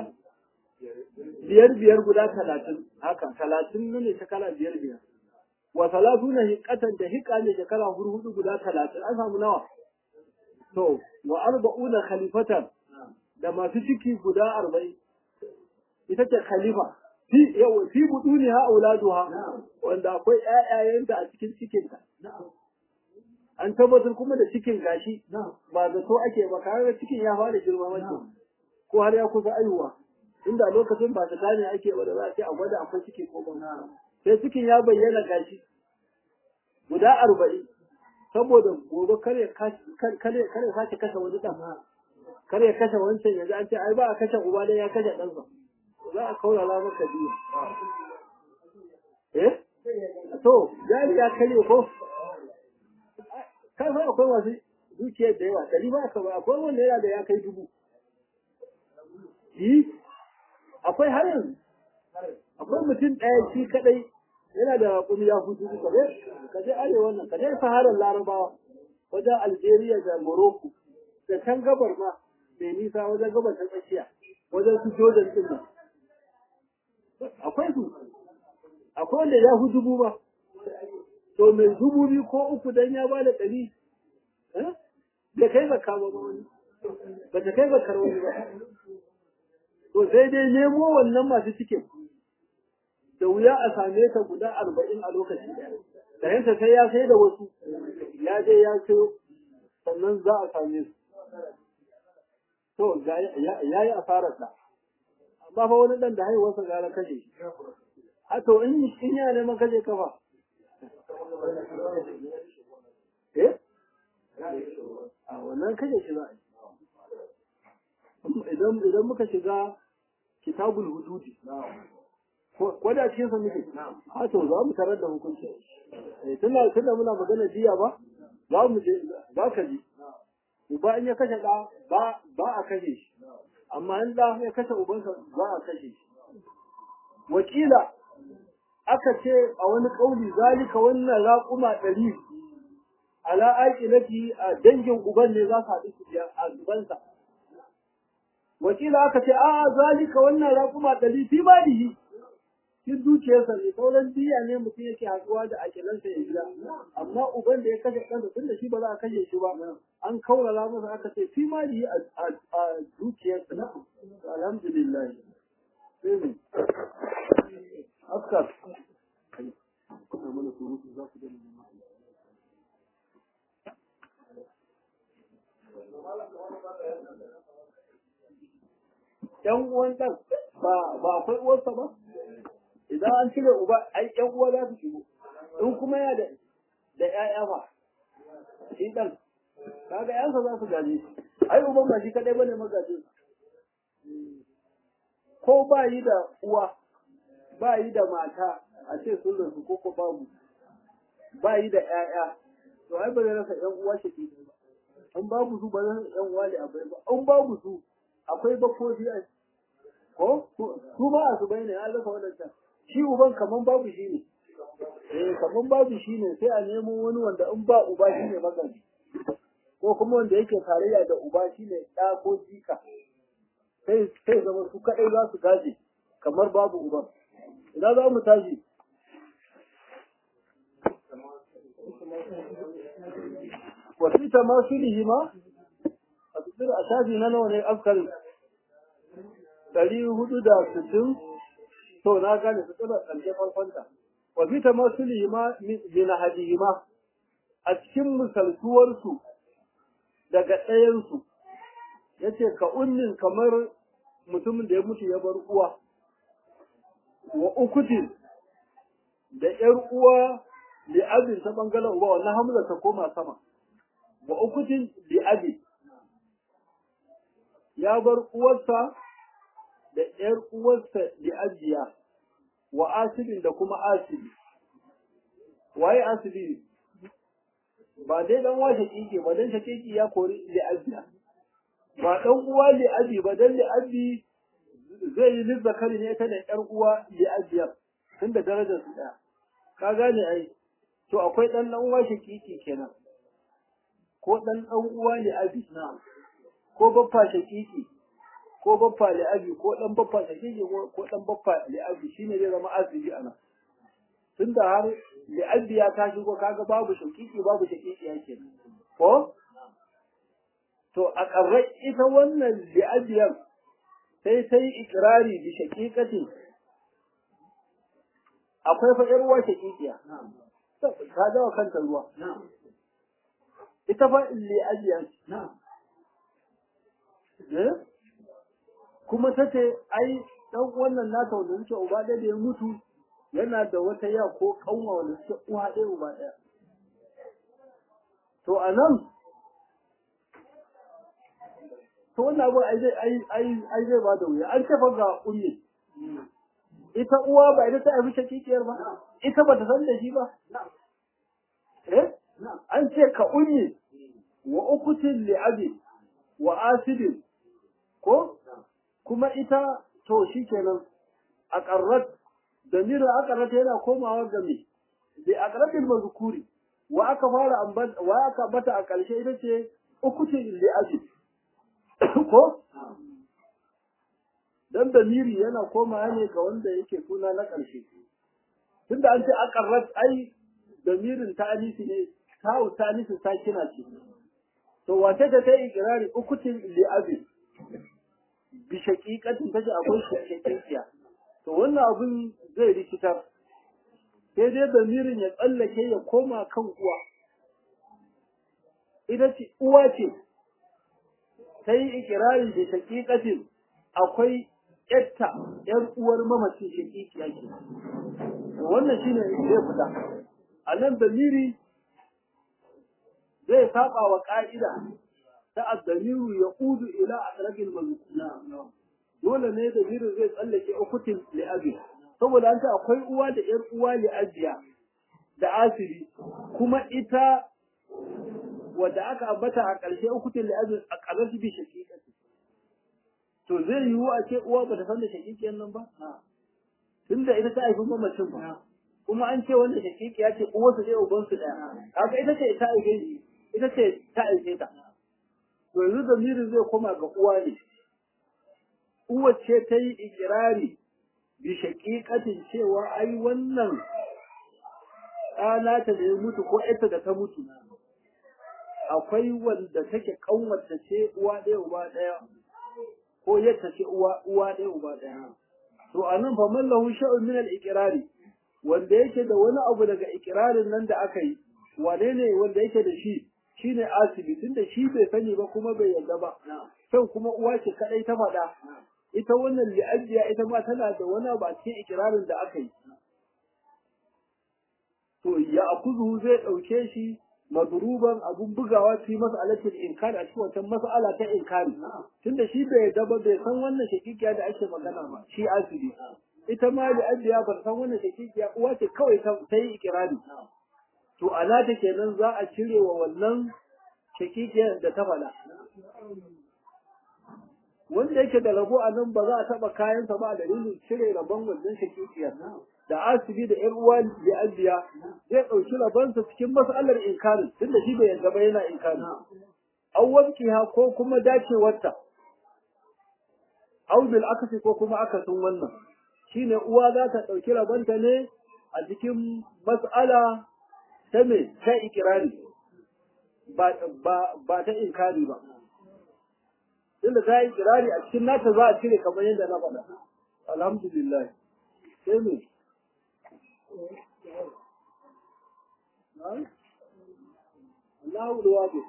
biyar guda 30 haka 30 ne shekara 5 wa salatuna hiqatan da hiqa ne shekara hudu guda 30 an samu nawa to wa 40 khalifatan da masu ciki guda 40 ita ce khalifa fi buduniha auladuha wanda akwai ƴaƴayenta a cikin cikinta an tabbatar kuma da cikin gashi ba zato ake ba kaga cikin ya fara girma mace ko har ya kusa aiwa inda lokacin ba ta gane ake ba da za a ce a gwada akwai ciki ko ba sai cikin ya bayyana gashi guda 40 saboda gobe kare sake kashe wani dan kare kashe wancan yanzu an ce ai ba a kashe uba dan ya kashe ɗansa za a kaurara maka biyu to jari ya kare ko kai fa akwai wasu dukiyar da yawa dari ba ka ba akwai wanda yana da ya kai 1000 akwai har yanzu akwai mutum ɗaya shi kadai yana da kuma ya hutu ka je arewa wannan ka je saharar larabawa wajen algeria da morocco da can gabar ma mai nisa wajen gabar ta tsakiya wajen su jordan din nan akwai su akwai wanda ya hutu ba to mai 2000 ko 3 dan ya bada 100 da kai zakka ba wani ba ta kai zakkar wani ba to sai dai nemo wannan masu cikin da wuya a same ta guda 40 a lokaci daya da yanta sai ya sai da wasu ya je ya sayo sannan za a same su to ya yi asarar ta amma fa wani dan da haihuwarsa gara kashe shi a to in ya neman kashe kafa a wannan kashe shi za a yi idan muka shiga kitabul hududi ko da cikin sa muke a to za mu tarar da hukunci tunda muna magana jiya ba za mu je za ka ji uba in ya kashe da ba a kashe shi amma in da ya kashe ubansa za a kashe shi wakila aka ce a wani kauli zalika wannan raquma 100 ala aqilati a dangin uban ne za su haɗu su biya a ubansa wakila aka ce a zalika wannan raquma 100 fi malihi cikin dukiyarsa ne sauran diya ne mutum yake haɗuwa da akilansa ya gida amma uban da ya kashe kansa tunda shi ba za a kashe shi ba an kaurara masa aka ce fi malihi a dukiyarsa alhamdulillah sai ne askar kuna mana surutu za ku gani ‘yan uwan ɗan ba akwai uwarsa ba idan an cire uba ai ‘yan uwa za su shigo in kuma ya da ‘ya'ya ba shi ɗan kaga ‘yansa za su gaje ai uban ba shi kaɗai ba ne magaje ko ba yi da uwa ba yi da mata a ce sun rasu ko babu ba yi da ‘ya'ya to ai ba zai rasa ‘yan uwa shi ba in babu su ba zai ‘yan uwa ne abai ba in babu su akwai bakkofi ai ko su ba su bai ne an rasa wadanta shi uban kaman babu shi ne kaman babu shi ne sai a nemo wani wanda in ba uba shi ne magaji ko kuma wanda yake tarayya da uba shi ne ɗa ko jika sai zama su kaɗai za su gaje kamar babu uban idan za mu tashi wasu ta masu lihima a cikin a shafi na nawa ne afkarin 460 to na gane su tsira ƙarshe farkonta wasu ta masu lihima min hadihima a cikin misaltuwarsu daga ɗayansu ya ce ka unnin kamar mutumin da ya mutu ya bar uwa wa ukutin da ‘yar uwa li'abin ta ɓangaren uwa wannan hamza ta koma sama wa ukutin li'abin ya bar uwarsa da ‘yar uwarsa li'abiya wa asibin da kuma asibi waye asibi ba dai dan wa shakiki ba dan shakiki ya kori li'abiya ba dan uwa li'abi ba dan li'abi zai yi lizzakari ne ta da ‘yar uwa li'abiya tunda darajar su ɗaya ka gane ai to akwai dan uwa shakiki kenan ko dan uwa li'abi ko baffa shakiki ko baffa li'abi ko dan baffa shakiki ko dan baffa li'abi shine zai zama asibi ana tunda har li'abi ya ta shigo kaga babu shakiki babu shakiki yake ko to a karrai ita wannan li'abiyar sai ikrari bi shakikatin akwai fa yar uwa shakikiya ka dawo kanta ruwa ita fa li'abiyar kuma tace ai dan wannan nata wanda yake uba da ya mutu yana da wata ya ko kanwa wanda suke uwa ɗaya uba ɗaya to anan to wannan abu ai zai ba da wuya an tafa ga ummi ita uwa ba ita ta haifi shakikiyar ba ita ba ta san da shi ba an ce ka ummi wa ukutin li'abi wa asidin ko kuma ita to shi kenan a ƙarrat da mira aqarrat yana komawa ga me bi aqrabil mazkuri wa aka fara wa aka bata a ƙarshe ita ce ukutin li'abi ko dan damiri yana komawa ne ga wanda yake suna na ƙarshe tunda an ce aqarrat ai damirin ta'alisi ne ta'u ta'alisi sakina ce to wace ta ta ikrari ukutin li'abi bi shaqiqatin tace akwai shaqiqiya to wannan abun zai rikitar sai dai damirin ya tsallake ya koma kan uwa ita ce uwa ce sai ikrari da shaqiqatin akwai yatta yar uwar mamacin shaqiqiya ce wannan shine zai fita anan damiri zai saba wa ka'ida ta addamiru ya udu ila aqrabil mazkur dole ne da mirin zai tsallake ukutin li abi saboda an ta akwai uwa da yar uwa li ajiya da asibi kuma ita wadda aka ambata a ƙarshe ukutin li abi a ƙarar bi shaqiqati to zai yiwu a ce uwa ba ta san da shaqiqiyan nan ba tunda ita ta haifi mamacin ba kuma an ce wanda shaqiqiya ce uwarsa sai ubansu daya kaga ita ce ta haife shi ita ce ta haife ta to yanzu da mirin zai koma ga uwa ne uwa ce ta yi ikirari bi shaqiqatin cewa ai wannan ɗana ta da ya mutu ko ita da ta mutu akwai wanda take kanwata ce uwa ɗaya uba ɗaya ko yadda ce uwa ɗaya uba ɗaya to anan fa mallahu sha'un min al-iqrari wanda yake da wani abu daga ikirarin nan da aka yi wane ne wanda yake da shi shine asibi tunda shi bai sani ba kuma bai yarda ba sai kuma uwa ce kadai ta faɗa ita wannan li'ajiya ita ma tana da wani abu a cikin ikirarin da aka yi to ya akuzu zai dauke shi madruban abun bugawa fi mas'alatul inkari a cikin wannan mas'ala ta inkari tunda shi bai yarda ba bai san wannan shakikiya da ake magana ba shi asibi ita ma li'ajiya ba san wannan shakikiya uwa ce kawai ta yi ikirari to ana ta kenan za a cire wa wannan shakikiyar da ta faɗa wanda yake da rabo a nan ba za a taɓa kayansa ba a dalilin cire rabon wannan shakikiyar da asibi da ƴan uwa da abiya zai ɗauki rabonsa cikin mas'alar inkari tunda shi bai yarda ba yana inkari awwabkiha ko kuma dacewarta aw bil akasi ko kuma akasin wannan shine uwa za ta ɗauki rabonta ne a cikin mas'ala ta me ta ikirari ba ta inkari ba tunda ta yi ikirari a cikin nata za a cire kamar yadda na faɗa alhamdulillah sai me Allahu da wabe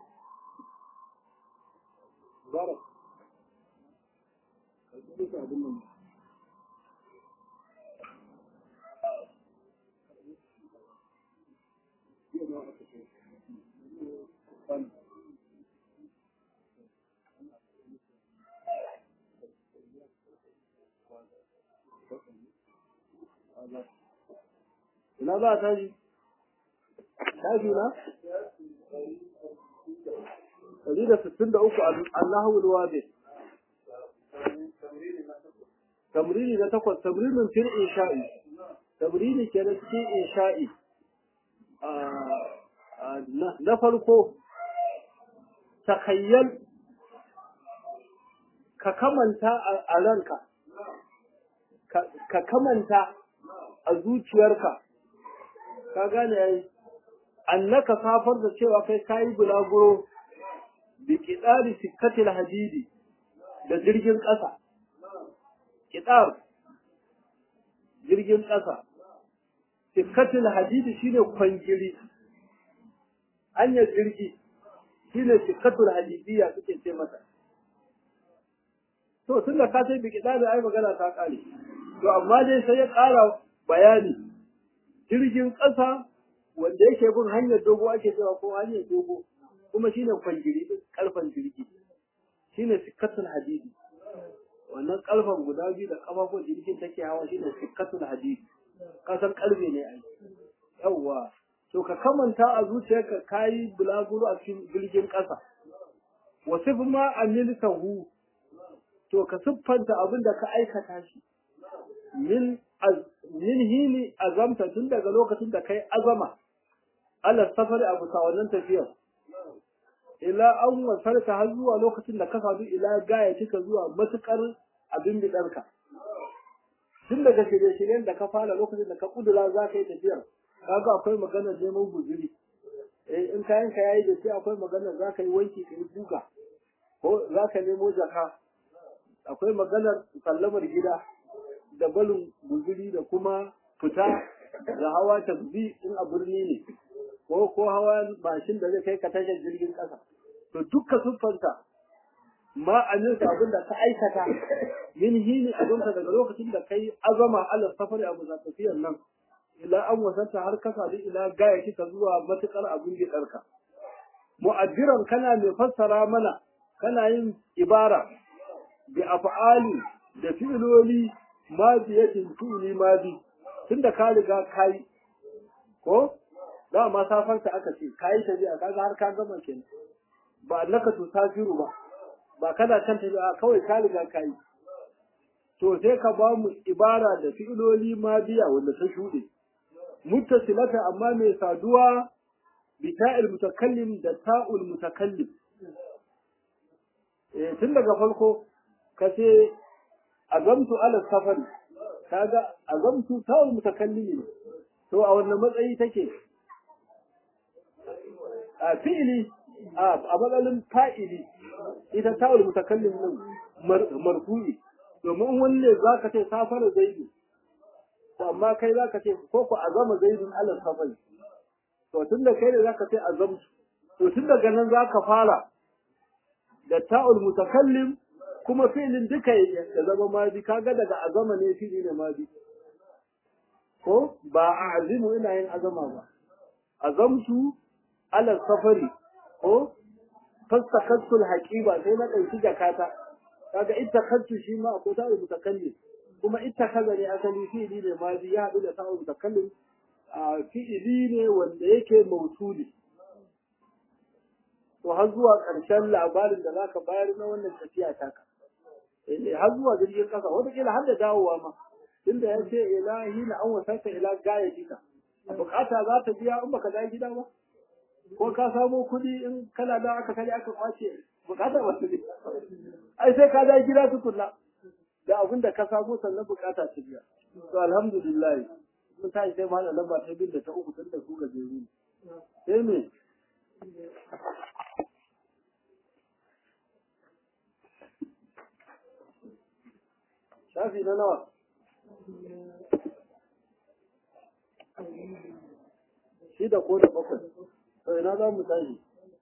bara ina ba ta ji tashi na 163 Allahu alwabi tamrini na takwas tamrinin fil insha'i tamrini kenan cikin insha'i na farko takayyal ka kamanta a ranka ka kamanta a zuciyarka ka gane yayi annaka safar da cewa kai kayi bulaguro bi kidari sikkatil hadidi da jirgin ƙasa kidar jirgin ƙasa sikkatil hadidi shine kwangiri hanyar jirgi shine sikkatul hadidiyya suke ce mata to tunda ka sai bi kidari ai magana ta kare to amma dai sai ya ƙara bayani jirgin ƙasa wanda yake bin hanyar dogo ake cewa ko hanyar dogo kuma shine kwangiri karfan jirgi shine sikkatul hadidi wannan karfan guda biyu da kafafun jirgin take hawa shine sikkatul hadidi kasan karfe ne ai yawa to ka kamanta a zuciyarka kai bulaguro a cikin jirgin ƙasa wasif ma amiltahu to ka siffanta abin da ka aikata shi min hini azamta tun daga lokacin da kai azama ala safari a bisa wannan tafiyar ila an wasarta har zuwa lokacin da ka sadu ila gaya cika zuwa matukar abin bidarka tun daga shirye-shiryen da ka fara lokacin da ka kudura za ka yi tafiyar kaga akwai maganar neman guzuri in kayan ka yayi da sai akwai maganar za ka yi wanki ka yi buga ko za ka nemo jaka akwai maganar sallamar gida da balin guzuri da kuma fita da hawa tabbi in a birni ne ko hawa mashin da zai kai ka tashar jirgin ƙasa to dukka siffanta ma aminta abin da ka aikata min hini abinka daga lokacin da kai azama ala safari abu za tafiyar nan ila an wasanta har ka sadu ila gaya kika zuwa matukar abin gidarka mu'addiran kana mai fassara mana kana yin ibara bi af'ali da fi'iloli madiyatin fi'ili madi tunda ka riga kai ko da ma safarta aka ce kai ta biya kaga har ka gama kenan ba annaka to tafiru ba kana kan ta kawai ka riga kai to sai ka ba mu ibara da fi'iloli madiya wanda ta shude muttasilata amma mai saduwa bi ta'il mutakallim da ta'ul mutakallim tun daga farko kace azamtu ala safari kaga azamtu ta'ul mutakallim to a wannan matsayi take a fi'ili a matsalin fa'ili ita ta'ul mutakallim din marfu'i domin wanne zaka ce safara zaidu to amma kai zaka ce ko azama zaidun ala safari to tunda kai ne zaka ce azamtu to tun daga nan zaka fara da ta'ul mutakallim kuma fi'ilin duka ya zama madi kaga daga azama ne fi'ili ne madi ko ba a'zimu ina yin azama ba azamtu ala safari ko fastakattu alhaqiba sai na dauki jakata kaga ittakattu shi ma ko ta'ul mutakallim kuma ittakaza ne asali fi'ili ne madi ya hadu da ta'ul mutakallim fi'ili ne wanda yake mausuli to har zuwa ƙarshen labarin da zaka bayar na wannan tafiya taka har zuwa jirgin ƙasa wata kila har da dawowa ma tunda ya ce ilahi na an wasarta ila gaya gida bukata za ta biya in baka da gida ba ko ka samo kuɗi in kana da aka kare aka kwace bukata ba ta biya ai sai ka da gida tukunna da abin da ka samo sannan bukata ta biya to alhamdulillah mun tashi sai ma da lamba ta biyu da ta uku tun da su gajeru sai me shafi na nawa shida ko da bakwai to ina za mu tashi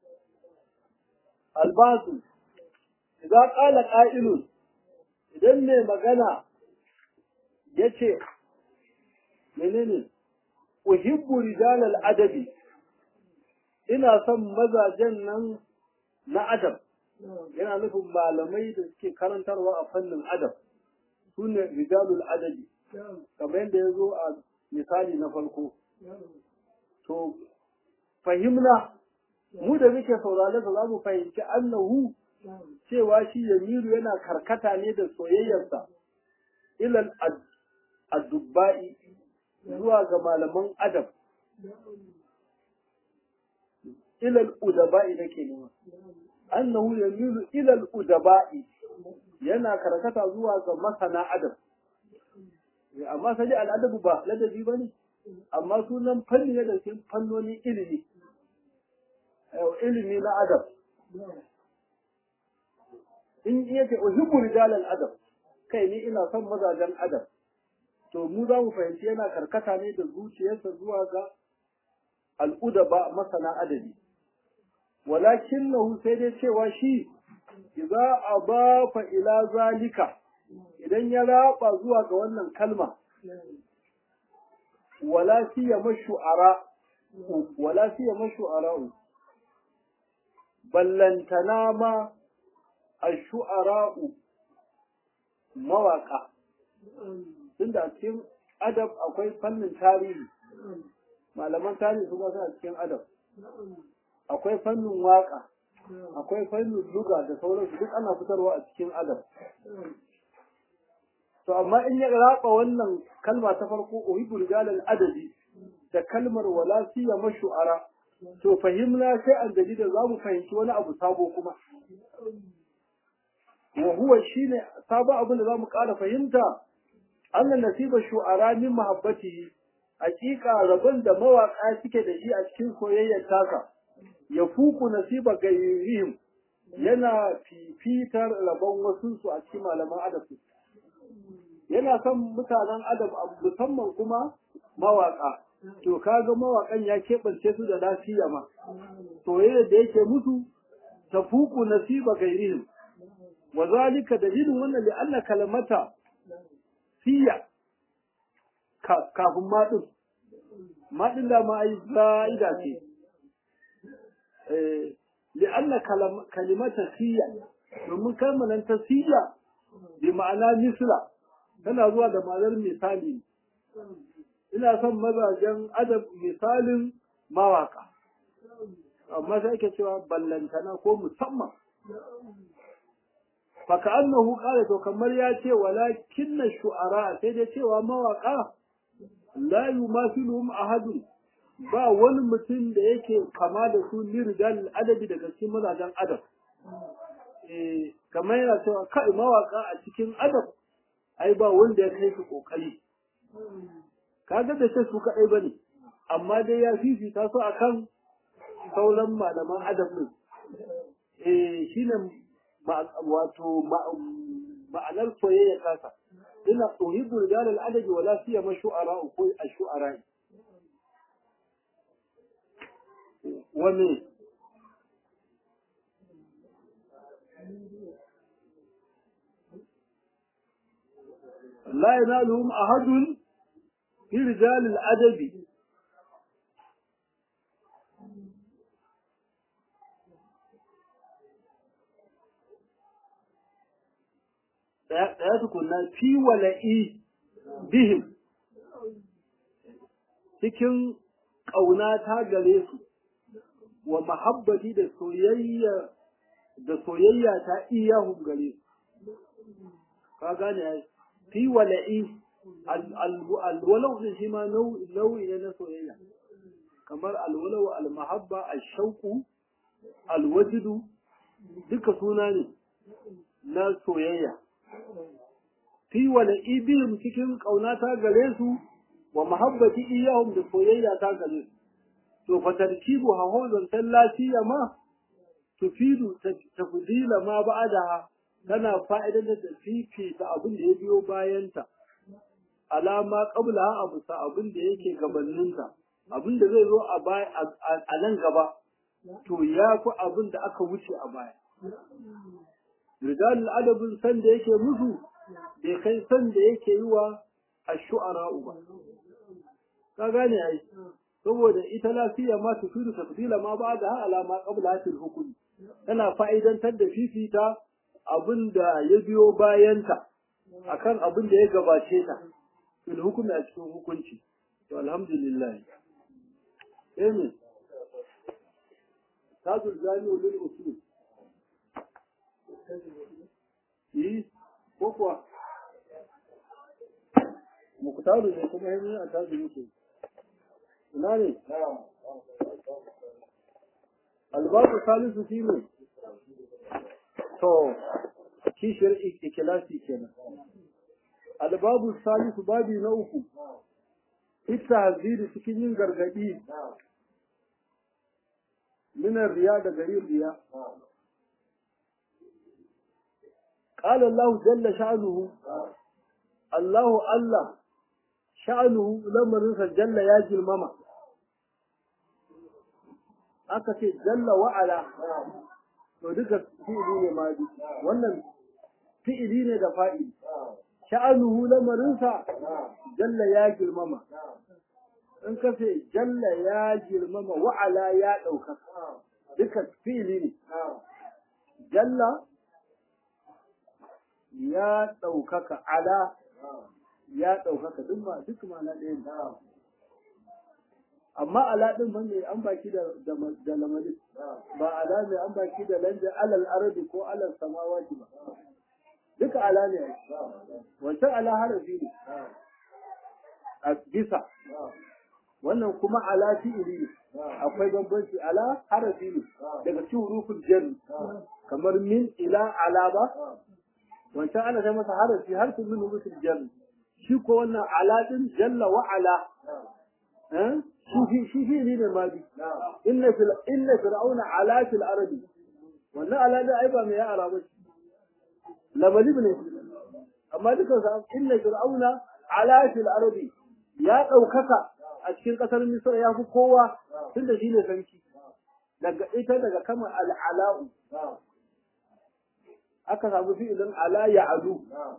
albasu idan qala qa'ilun idan mai magana yace menene uhibbu rijal al-adabi ina son mazajen nan na adab yana nufin malamai da suke karantarwa a fannin adab sune rijalul adabi kamar yadda ya zo a misali na farko to fahimna mu da muke saurare da za mu fahimci annahu cewa shi yamiru yana karkata ne da soyayyarsa ilal addubba'i zuwa ga malaman adab ilal udaba'i nake nema annahu yamiru ilal udaba'i yana karkata zuwa ga masana adab amma sai al'adabu ba ladabi bane amma sunan fanni ne da cikin fannonin ilimi ilimi na adab in yace uhibbu rijalal adab kai ni ina son mazajen adab to mu za mu fahimci yana karkata ne da zuciyarsa zuwa ga al'udaba masana adabi walakinnahu sai dai cewa shi idza abafa ila zalika idan ya raba zuwa ga wannan kalma wala siyama shu'ara ballantana ma ash-shu'ara'u mawaka tunda a cikin adab akwai fannin tarihi malaman tarihi su ba a cikin adab akwai fannin waka akwai fannin luga da sauransu duk ana fitarwa a cikin adab to amma in ya raba wannan kalma ta farko uhibbu rijalal adabi da kalmar wala siyama shu'ara to fahimna sai an dalila za mu fahimci wani abu sabo kuma wa huwa shine sabo abin da za mu ƙara fahimta annan nasiba shu'ara min mahabbatihi hakika rabon da mawaka suke da shi a cikin soyayyar taka ya fuku nasiba gairihim yana fifitar rabon wasu su a cikin malaman adab yana son mutanen adab musamman kuma mawaka to kaga mawakan ya keɓance su da lafiya ma soyayya da yake musu ta fuku nasiba gairihim wa zalika dalilin wannan li anna kalamata fiya kafin maɗin da ma ai za'ida ce li'anna kalimata siya domin kalmar ta siya bi ma'ana misla tana zuwa da ma'anar misali ina son mazajen adab misalin mawaka amma sai ake cewa ballantana ko musamman faka annahu qala to kamar ya ce walakinna shu'ara sai dai cewa mawaka la yumathiluhum ahadun ba wani mutum da yake kama da su lirdal adabi daga cikin mazajen adab kamar yana cewa kai mawaka a cikin adab ai ba wanda ya kai su kokari kaga da ce su kadai bane amma dai ya fifita su akan sauran malaman adab din shine wato ma'anar soyayya kasa ina uhibbu rijal al-adab wala siyama shu'ara ko ash-shu'ara wani la yanaluhum ahadun fi rijal al-adab ɗaya tukunna fi wala'i bihim cikin ƙauna ta gare su wa mahabbati da soyayya ta iyahum gare su ka gane ai fi wala'i alwalau din shi ma nau'i ne na soyayya kamar alwalau almahabba ashauqu alwajdu duka suna ne na soyayya fi wala'i bihim cikin ƙauna ta gare su wa mahabbati iyahum da soyayya ta gare su to fa tarkibu hawzan tallatiya ma tufidu tafdila ma ba'daha tana fa'idan da fifita abin da ya biyo bayanta alama qabla abu sa abin da yake gabaninta abin da zai zo a nan gaba to ya fi abin da aka wuce a baya rijal adabin san da yake musu bai kai san da yake yi wa ash-shu'ara ba ka gane ai saboda ita lafiya ma tufidu tafdila ma ba da alama qabla fil hukm tana fa'idantar da fifita abinda ya biyo bayanta akan abin da ya gabace ta fil hukmi a cikin hukunci to alhamdulillah amen tazul jami'u lil usul ko kuwa muktaru ne kuma yin a tazu yake ina ne albabu salisu shi ne to kishiyar ikilasi kenan albabu salisu babi na uku ita haziri cikin yin gargadi minar riya da garin riya قال الله جل شأنه الله شأنه لما ننسى جل ياجي الماما أكتب جل وعلا ودك فئلين ماضي وانا فئلين دفائل شأنه لما ننسى جل ياجي الماما انكفي جل ياجي الماما وعلا يا دوكا دك فئلين جل ya ɗaukaka ala ya ɗaukaka duk ma'ana ɗaya amma ala ɗin ban mai an baki da lamari ba ala mai an baki da lanja alal arabi ko alal samawati ba duka ala ne wancan ala harafi ne a bisa wannan kuma ala fi'ili ne akwai bambanci ala harafi ne daga cikin hurufin jar kamar min ila ala ba wancan ana sai masa harafi harfin min hurufin jar shi ko wannan ala din jalla wa ala shi fi'ili ne ma bi inna fir'auna ala fil arabi wannan ala da ai ba mai ya araba lamali ne amma duka sa inna fir'auna ala fil arabi ya daukaka a cikin kasar Misr ya fi kowa tunda shine sarki daga kama al'ala'u aka samu fi'ilin ala ya'alu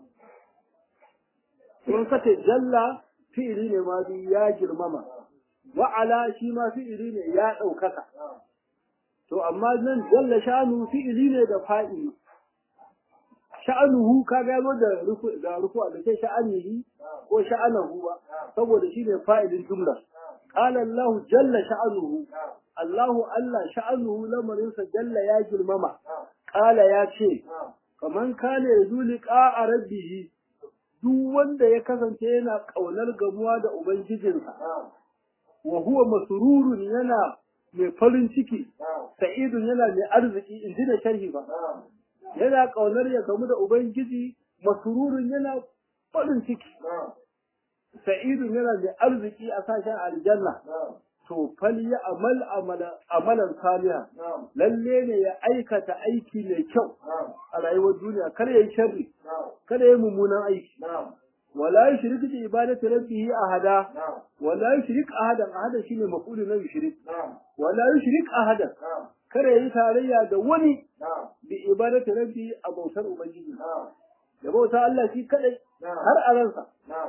sun kace jalla fi'ili ne ma bi ya girmama wa ala shi ma fi'ili ne ya daukaka to amma nan jalla sha'anu fi'ili ne da fa'ili sha'anuhu kaga yazo da rufu da ce sha'anihi ko sha'anahu ba saboda shi ne fa'ilin jumla qala Allah jalla sha'anuhu Allah sha'anuhu lamarin sa jalla ya girmama qala ya ce kaman kana yazuli qa'a rabbihi duk wanda ya kasance yana kaunar gamuwa da ubangijinsa wa huwa masrurun yana mai farin ciki sa'idun yana mai arziki inji da sharhi ba yana kaunar ya gamu da ubangiji masrurun yana farin ciki sa'idun yana mai arziki a sashen aljanna to fal ya amalan salihan lalle ne ya aikata aiki mai kyau a rayuwar duniya kar ya yi sharri kada ya yi mummunan aiki wala yushrik bi ibadati rabbih ahada wala yushrik ahadan shine maf'ul na yushrik wala yushrik ahadan kada yayi tarayya da wani bi ibadati rabbih a bautar ubangiji da bauta Allah shi kadai har a ransa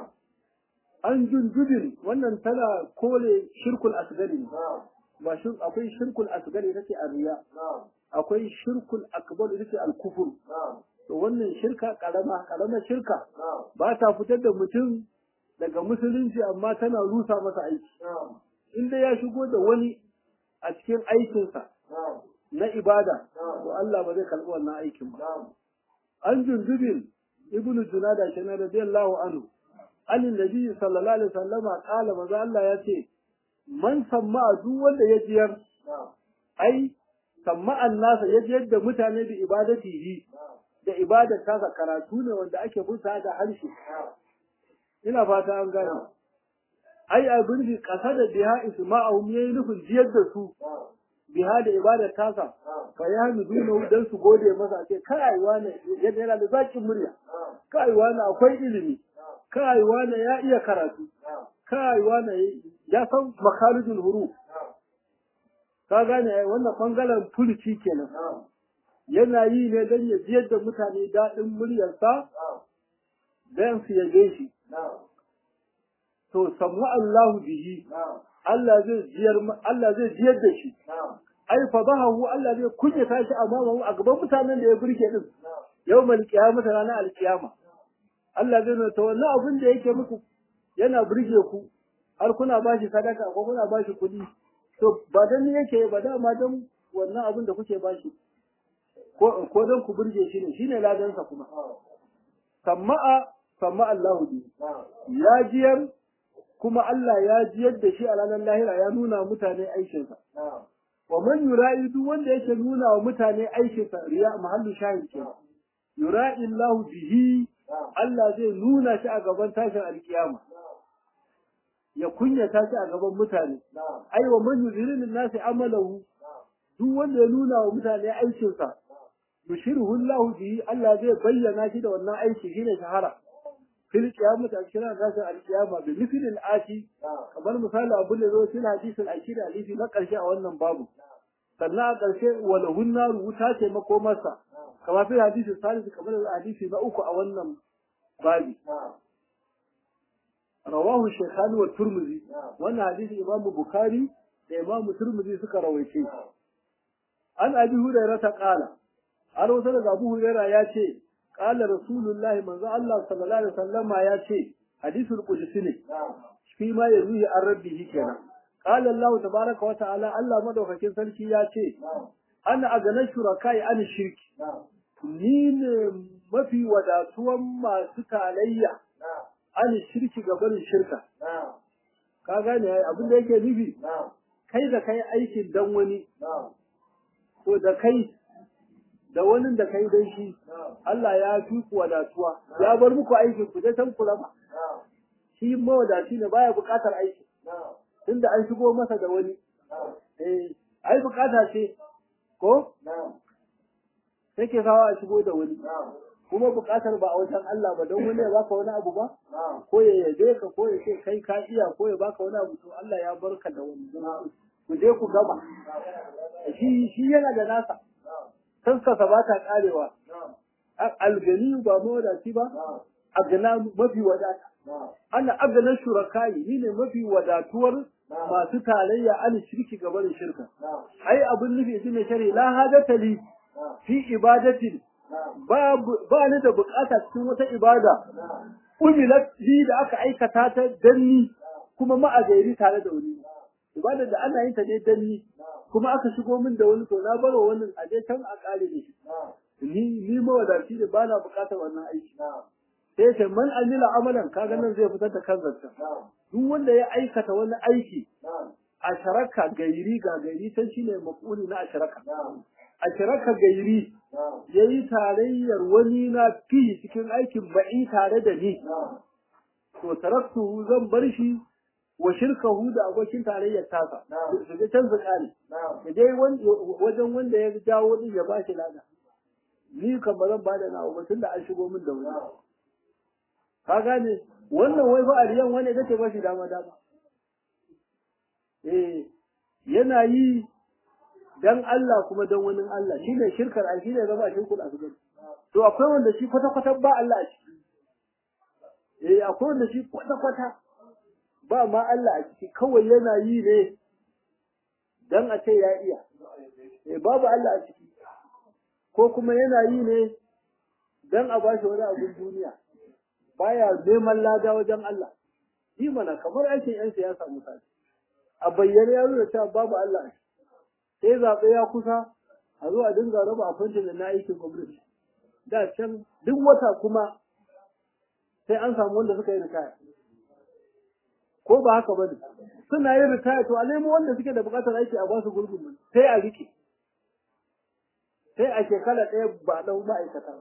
an junjudin wannan tana kole shirkul asgari ba shi akwai shirkul asgari take arriya akwai shirkul akbar take al-kufr to wannan shirka karama shirka ba ta fitar da mutum daga musulunci amma tana rusa masa aiki inda ya shigo da wani a cikin aikinsa na ibada to Allah ba zai karɓi wannan aikin ba an jundubin ibnu junada kenan radiyallahu anhu an nabi sallallahu alaihi wasallama kala maza Allah ya ce man samma duk wanda ya jiyar ai samma annasa ya jiyar da mutane da ibadatihi da ibadar tasa karatu ne wanda ake busa da harshe ina fata an gane ai abin da kasa da biha isma'ahum yayi nufin jiyar da su biha da ibadar tasa fa ya nuna dan su gode masa ce kai wani yadda yana da zakin murya kai wani akwai ilimi kai wani ya iya karatu kai wani ya san makarijul huruf ka gane wannan bangaren furuci kenan yana yi ne don ya jiyar da mutane daɗin muryarsa don su yabe shi. To, samu Allahu bihi, Allah zai jiyar da shi. Ai, fa bahahu Allah zai kunyata shi a mamamu a gaban mutanen da ya burge din. Yau mal kiyama ta ranar alkiyama. Allah zai nuna wannan abin da yake muku yana burge ku, har kuna ba shi sadaka ko kuna ba shi kuɗi. To, ba dan yake ba dama don wannan abin da kuke ba shi. Ko don ku burge shi ne shine ladansa kuma samma Allahu bi ya jiyar kuma Allah ya jiyar da shi a ranar lahira ya nuna mutane aikinsa wa man yura'i duk wanda yake nuna wa mutane aikinsa riya mahallu shahid ke yura'i Allahu bihi Allah zai nuna shi a gaban tashin alkiyama ya kunyata shi a gaban mutane ai wa man yuzhiru lin-nasi amalahu duk wanda ya nuna wa mutane aikinsa yushiruhu Allah bihi Allah zai bayyana shi da wannan aiki shine shahara fil qiyamati akira gashin alqiyama bi mithlil ati kamar misali abun da zo cikin hadisin akira hadisi na karshe a wannan babu sannan a karshe walahun nar wuta ce makomarsa kamar fil hadisi salisi kamar hadisi na uku a wannan babi rawahu shaykhani wa turmizi wannan hadisi imamu bukhari da imamu turmizi suka rawaice an abi hurairah ta qala har wata daga Abu Hurairah ya ce qala Rasulullah manzo Allah sallallahu alaihi wasallama ya ce hadisul qudsi ne shi ma yazuhi an rabbihi kenan qala Allah tabaaraka wa ta'ala Allah madaukakin sarki ya ce ana agana shurakai an shirki ni ne mafi wadatuwan masu talayya an shirki ga barin shirka ka gane abin da yake nufi kai da kai aikin dan wani ko da kai da wani da kai dai shi Allah ya fi ku wadatuwa ya bar muku aiki ku je can ku raba shi mawadaci ne baya buƙatar aiki tunda an shigo masa da wani ai buƙata ce ko take sawa a shigo da wani kuma buƙatar ba a wajen Allah ba don wani ya baka wani abu ba ko ya yabe ka ko ya ce kai ka iya ko ya baka wani abu to Allah ya barka da wani ku je ku gaba shi yana da nasa taskasa ba ta karewa algani ba mawadaci ba agana mafi wadata ana aganar shurakai ni ne mafi wadatuwar masu tarayya an shirki gaban shirka ai abin nufi shi ne shari la hadata li fi ibadatin ba ni da bukata cikin wata ibada umilat li da aka aikata ta danni kuma ma a gairi tare da wani ibada da ana yin ta ne danni kuma aka shigo min da wani to na baro wannan aje can a kare da shi ni mawadaci da bana bukatar wannan aiki sai ce man amila amalan kaga nan zai fitar da kansa duk wanda ya aikata wani aiki a sharaka gairi ga gairi sai shine mafuli na asharaka asharaka gairi yayi tarayyar wani na fi cikin aikin ba'i tare da ni to taraktu zan bar shi wa shirkahu da abokin tarayyar tasa su ga canza kare da dai wajen wanda ya jawo din ya bashi lada ni kan ba zan bada nawa ba tunda an shigo min da wani ka gane wannan wai fa ariyan wani da ke bashi dama yana yi dan Allah kuma dan wani Allah shine shirkar ai shine zama shirkul asgar to akwai wanda shi kwata ba Allah a ciki akwai wanda shi kwata ba ma Allah a ciki kawai yana yi ne dan a ce ya iya babu Allah a ciki ko kuma yana yi ne dan a bashi wani abin duniya baya neman lada wajen Allah shi mana kamar aikin yan siyasa misali a bayyane ya nuna cewa babu Allah sai zaɓe ya kusa a zo a dinga raba abincin da na aikin gwamnati da can duk wata kuma sai an samu wanda suka yi ritaya ko ba haka bane suna yin ritaya to a nemo wanda suke da buƙatar aiki a basu gurbin nan sai a rike sai a shekara ɗaya ba ɗau ma'aikata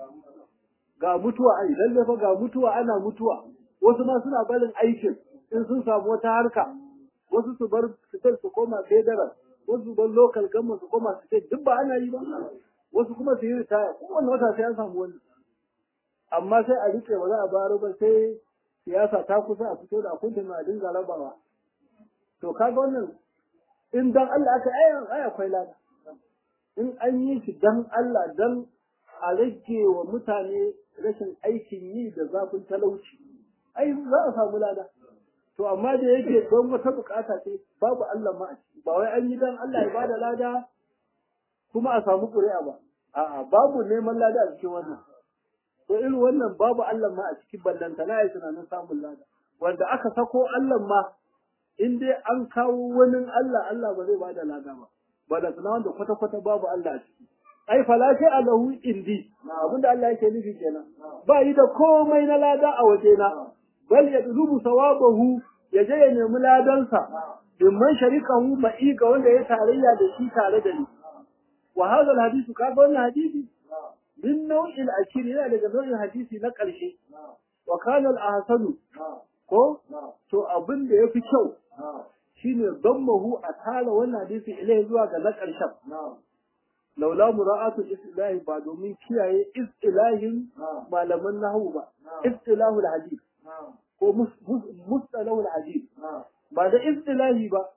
ga mutuwa ai lalle fa ga mutuwa ana mutuwa wasu ma suna barin aikin in sun samu wata harka wasu su bar su koma federal wasu ban local government su koma state duk ba ana yi ba wasu kuma su yi ritaya kowanne wata sai an samu wani amma sai a rike ba za a baro ba sai siyasa ta kusa a fito da akuntin a dinga rabawa to kaga wannan in dan Allah aka ai akwai lada in an yi shi dan Allah dan a rage wa mutane rashin aikin yi da zafin talauci ai za a samu lada to amma da yake don wata bukata ce babu Allah ma a ciki ba wai an yi dan Allah ya bada lada kuma a samu ƙuri'a ba a'a babu neman lada a cikin wannan to irin wannan babu Allah ma a cikin ballanta na yi tunanin samun lada wanda aka sako Allah ma in dai an kawo wani Allah ba zai bada lada ba ballanta na wanda kwata babu Allah a ciki ai falashi alahu indi abinda Allah yake nufi kenan ba yi da komai na lada a waje na bal yadlubu sawabahu yaje ya nemi ladansa dimman sharikahu ma'i ga wanda ya tarayya da shi tare da ni wa hadha alhadith ka ga wannan hadisi min nau'il ashir yana daga nau'in hadisi na karshe wa kana al-ahsanu ko to abin da yafi kyau shine dammahu a tala wannan hadisi ilai zuwa ga na karshen laula mura'atu istilahi ba domin kiyaye istilahin malaman nahwu ba istilahul hadith ko mustalahul hadith ba da istilahi ba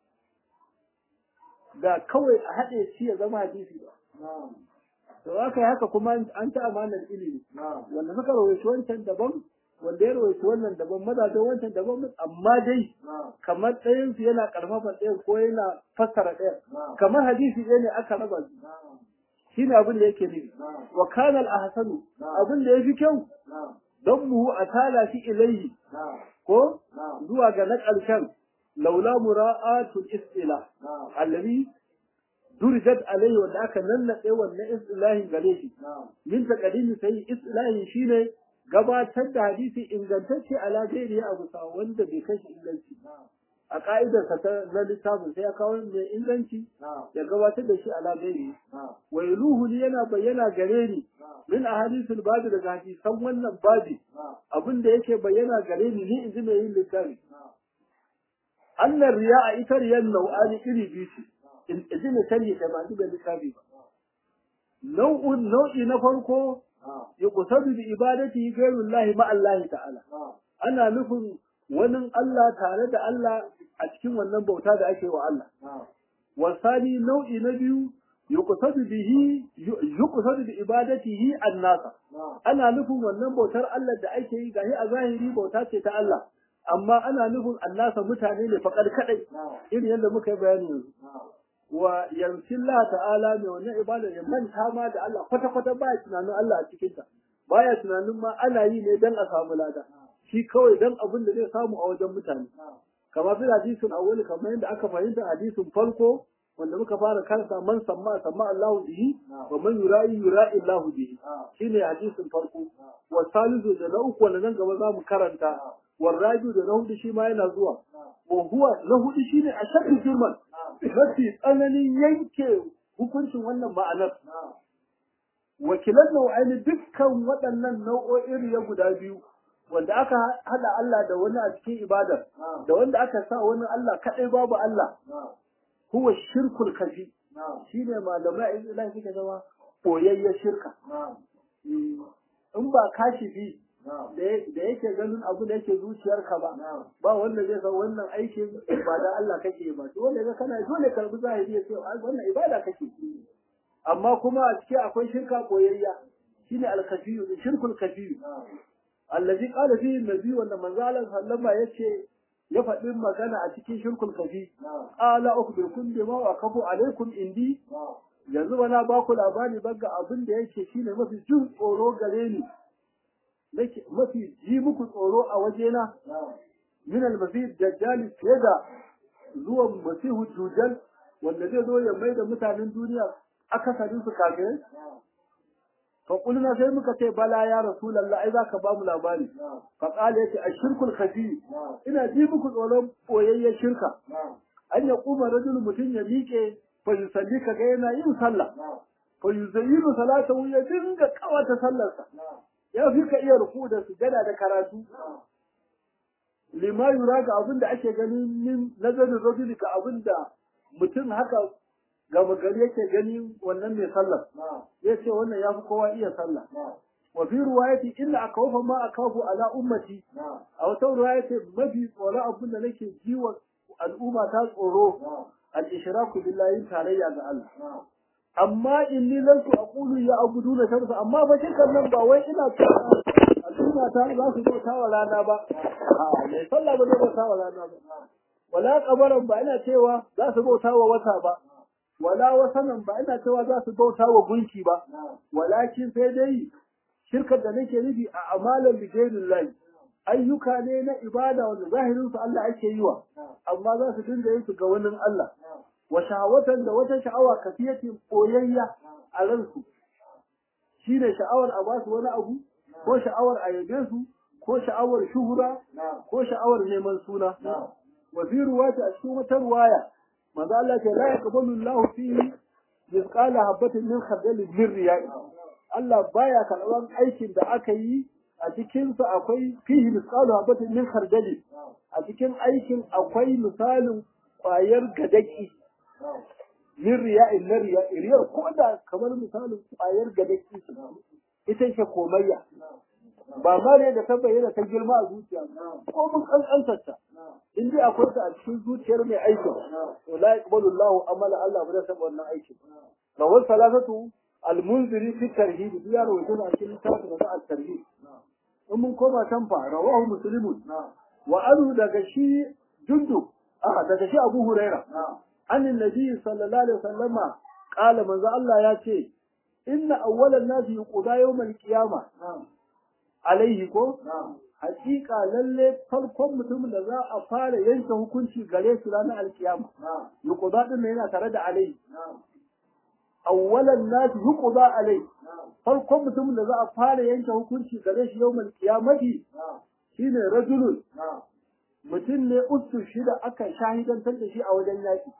ga kawai a haɗe shi ya zama hadisi ba to haka haka kuma an ta amanar ilimi wanda suka rawaito wancan daban wanda ya rawaito wannan daban mazajen wancan daban amma dai kamar ɗayan su yana karfafa ɗayan ko yana fassara ɗayan kamar hadisi ɗaya ne aka raba su shine abin da yake nufi wa kana al-ahsanu abin da yafi kyau don mu a tala shi ilayhi ko zuwa ga na ƙarshen laula mura'atul istila allazi durjat alayhi wanda aka nannade wannan istilahin gare shi min taqdimi sai istilahin shine gabatar da hadisi ingantacce ala gairi abu sa wanda bai kai inganci a ka'idar sa ta na littafin sai ya kawo mai inganci ya gabatar da shi ala gairi wa iluhu yana bayyana gare ni min ahadithul babi daga hadisan wannan babi abinda yake bayyana gare ni inji mai yin littafi annar riya'a ita riyan nau'ani iri biyu ce in ji ne sani da ba da littafi ba nau'i na farko yuqsadu bi ibadati ghayrullahi ma Allah ta'ala ana nufin wani Allah tare da Allah a cikin wannan bauta da ake wa Allah wasani nau'i na biyu yuqsadu bi ibadatihi annasa ana nufin wannan bautar Allah da ake yi gahi a zahiri bauta ce ta Allah amma ana nufin annasa mutane ne faƙar kaɗai irin yadda muka yi bayani yanzu wa yansillah ta'ala mai wannan ibada ya manta ma da Allah kwata-kwata baya tunanin Allah a cikinta baya tunanin ma ana yi ne don a samu lada shi kawai don abin da zai samu a wajen mutane kamar fi hadisin awwali kamar yadda aka fahimta hadisin farko wanda muka fara kansa man samma Allahu bihi wa man yura'i Allahu bihi shine hadisin farko wa salisu da na uku wanda nan gaba zamu karanta wa rabiu da na hudu shi ma yana zuwa wa huwa na hudu shine ashaddu jurman mafi tsananin yanke hukuncin wannan ma'anar wakilan nau'aini dukkan waɗannan nau'o'in ya guda biyu wanda aka hada Allah da wani a cikin ibadar da wanda aka sa wani Allah kadai babu Allah huwa shirkul kafi shine malamai in Allah suka zama boyayyen shirka in ba kashifi da yake ganin abu da yake zuciyarka ba wanda zai san wannan aikin ibada Allah kake ba to wanda ga kana dole karbi zahiri ya ce wannan ibada kake amma kuma a cikin akwai shirka boyayya shine al-kafi shirkul kafi allazi qala fihi an-nabi wanda manzo Allah sallama yace ya faɗi magana a cikin shirkul kafi qala ukhbirukum bima waqafu alaikum indi yanzu bana ba ku labari bagga abin da yake shine mafi jin tsoro gare ni nake mafi ji muku tsoro a wajena min al-masih dajjal da zuwan masihu dujjal wanda zai zo ya mai da mutanen duniya akasarin su kafirai fa kulna sai muka ce bala ya rasulullah ai zaka ba mu labari fa qala yace ashirkul khafi ina ji muku tsoron boyayyen shirka an ya kuma rajul mutun ya miƙe fa yusalli kaga yana yin sallah fa yuzayyinu salatahu ya dinga kawata sallarsa ya fi ka iya ruku da sujada da karatu lima yura ga abin da ake ganin min nazarin rajuli ka abin da mutum haka gama gari yake gani wannan mai sallar ya ce wannan ya fi kowa iya sallah wa fi ruwayati illa akawfa ma akafu ala ummati a wata ruwayati mafi tsoron abin da nake jiwa al'umma ta tsoro al-ishraku billahi tarayya ga Allah amma inni lam aqulu ya abuduna shamsa amma ba shirkan nan ba wai ina cewa al'umma ta za su bauta wa rana ba mai sallah ba zai bauta wa rana ba wala kabaran ba ina cewa za su bauta wa wata ba wala wasanan ba ina cewa za su bauta wa gunki ba walakin sai dai shirkar da nake nufi a amalan bijainillahi ayyuka ne na ibada wanda zahirin su Allah ake yi wa amma za su dinga yin su ga wani Allah wa sha'awatan da wata sha'awa kafiyatin koyayya a ransu shine sha'awar a basu wani abu ko sha'awar a yabe su ko sha'awar shuhura ko sha'awar neman suna wa fi ruwati a cikin wata ruwaya manzo Allah ce la yaqbalu Allahu fihi mithqala habatin min khardal min riya'i Allah baya karban aikin da aka yi a cikin sa akwai fihi mithqalu habatin min khardali a cikin aikin akwai misalin kwayar gadaki min riya'in na riyar ko da kamar misalin kwayar gadaki ita ce komayya ba ma ne da ta bayyana ta girma a zuciya ko mun kankantarta in dai akwai ta a cikin zuciyar mai aikin to la yaqbalu Allahu amala Allah ba da san wannan aikin rawal salatatu al-munziri fi tarhib ya rawaito a cikin littafin da al-tarhib in mun koma can fa rawahu muslimun wa anu daga shi jundu daga shi Abu Huraira annin nabi sallallahu alaihi wasallama qala manzo Allah ya ce inna awwalan nasi yuqda yawmal qiyamah alaihi ko hakika lalle farkon mutumin da za a fara yanke hukunci gare su ranar alkiyama yuqda din yana tare da alaihi awwalan nas yuqda alaihi farkon mutumin da za a fara yanke hukunci gare shi yawmal qiyamati shine rajulun mutum ne ustu shida aka shahidantar da shi a wajen yaki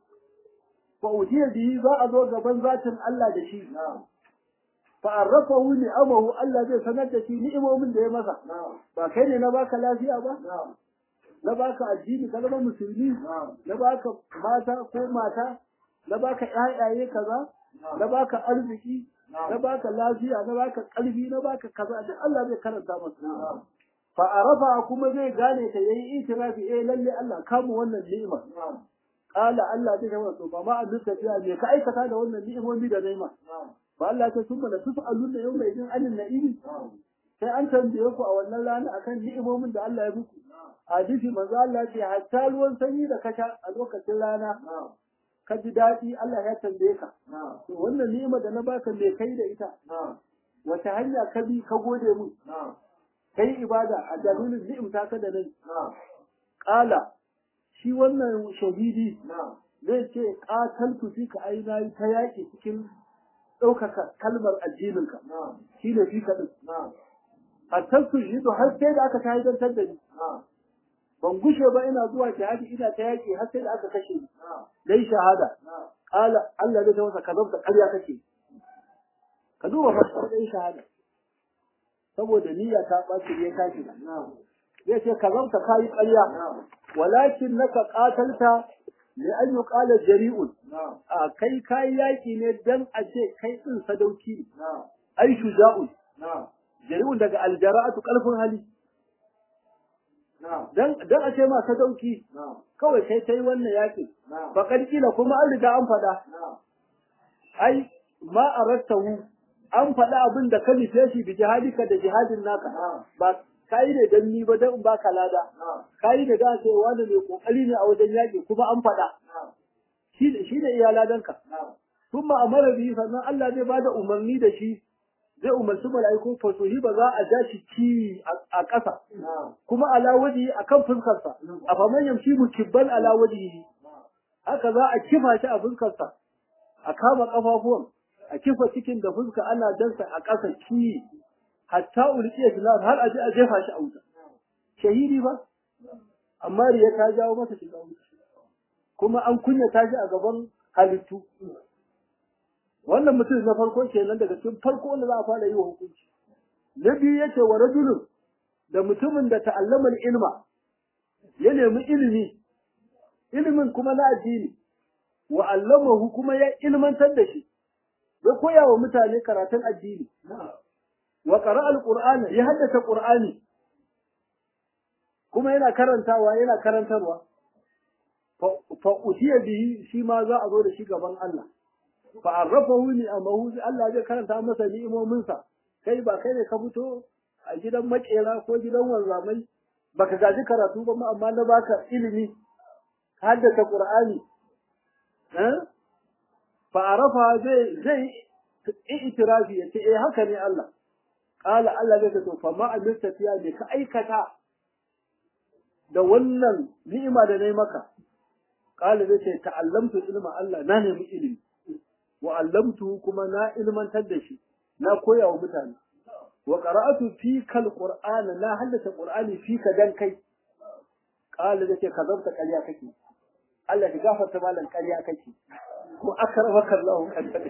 fa ujiya bihi za a zo gaban zatin Allah da shi fa'arrafahu ni'amahu Allah zai sanar da shi ni'imomin da ya masa ba kai ne na baka lafiya ba na baka addini ka zama musulmi na baka mata ko mata na baka ƴaƴaye kaza na baka arziki na baka lafiya na baka ƙarfi na baka kaza duk Allah zai karanta masa fa'arafa kuma zai gane ta yayi itirafi lalle Allah kamu wannan ni'ima qala Allah zai ce to ba ma an tafiya me ka aikata da wannan ni'imomi da ni'ima ba Allah ta sun da tus'alun da yau mai din anin na'imi sai an tambaye ku a wannan rana akan ni'imomin da Allah ya muku hadisi manzo Allah ce hatta ruwan sanyi da ka sha a lokacin rana ka ji daɗi Allah ya tambaye ka to wannan ni'ima da na baka me kai da ita wata hanya ka bi ka gode mu kai ibada a dalilin ni'imta ka da nan qala shi wannan shahidi zai ce qataltu fika aina ta yaki cikin ɗaukaka kalmar addininka shi ne fika din hatta su shi to har sai da aka shahidantar da ni ban gushe ba ina zuwa jihadi ina ta yaki har sai da aka kashe ni dai shahada qala Allah zai masa kazabta ƙarya kake ka duba fa dai shahada saboda niyya ta baci ya tashi zai ce kazabta kai ƙarya walakin naka qatalta li an yuqala jari'un a kai yaki ne dan a ce kai din sadauki ai shuja'un jari'un daga aljara'atu qalbun hali dan a ce ma sadauki kawai kai wannan yaki bakar kila kuma an riga an fada ai ma arattahu an fada abin da ka nufe shi bi jihadika da jihadin naka ba kai ne dan ni ba dan ba ka lada kai da ga sai wanda mai kokari ne a wajen yaki kuma an fada shi ne iya ladanka kuma amara bi sannan Allah zai bada umarni da shi zai umarci mala'iku fasuhi ba za a ja shi ci a ƙasa kuma ala waji akan fuskarsa a faman yamshi mukibban ala waji haka za a kifa shi a fuskarsa a kama kafafuwan a kifa cikin da fuska ana dansa a ƙasa ci hatta ulqiya filar har aje a jefa shi a wuta shahidi ba amma riya ta jawo masa shiga wuta kuma an kunyata shi a gaban halittu wannan mutum na farko kenan daga cikin farko wanda za a fara yi wa hukunci na biyu yace wa rajulun da mutumin da ta'allama ilma ya nemi ilimin kuma na addini wa allamahu kuma ya ilmantar da shi ya koya wa mutane karatun addini wa qara'a alqur'ana ya haddace qur'ani kuma yana karantawa yana karantarwa fa utiya bihi shi ma za a zo da shi gaban Allah fa arrafahu ni amahu Allah zai karanta masa ni'imominsa kai ba kai ne ka fito a gidan makera ko gidan wanzamai baka gaji karatu ba amma na baka ilimi haddace qur'ani fa arafa zai itirafi yace haka ne Allah qala Allah zai to fa ma amilta fiya ne ka aikata da wannan ni'ima da nayi maka qala zai ce ta'allamtu ilma Allah na nemi ilimi wa allamtu kuma na ilmantar da shi na koya wa mutane wa qara'atu fika alqur'ana na haddace qur'ani fika dan kai qala dace kazabta ƙarya kake Allah ya gafarta malan ƙarya kake ko akramaka Allah kake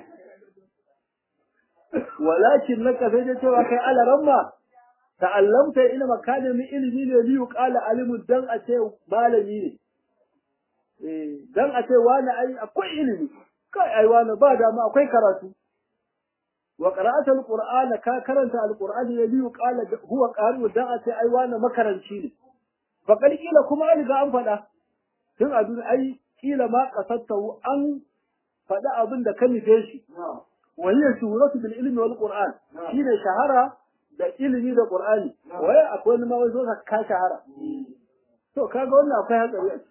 walakin naka sai da cewa kai alaramma ta'allamta ilma kana min ilmi ne liyu qala alimu dan a ce malami ne dan a ce wani ai akwai ilimi kai ai wani ba dama akwai karatu wa qara'ata alqur'ana ka karanta alqur'ani ya biyu qala huwa qari da a ce ai wani makaranci ne fa kila kuma an ga an fada tun a duniya ai kila ma qasattahu an fada abin da kan nufe shi wa hiya shuhratu bil ilmi wal qur'an shine shahara da ilimi da qur'ani wai akwai ma wai zo ka shahara to kaga wannan akwai hatsari a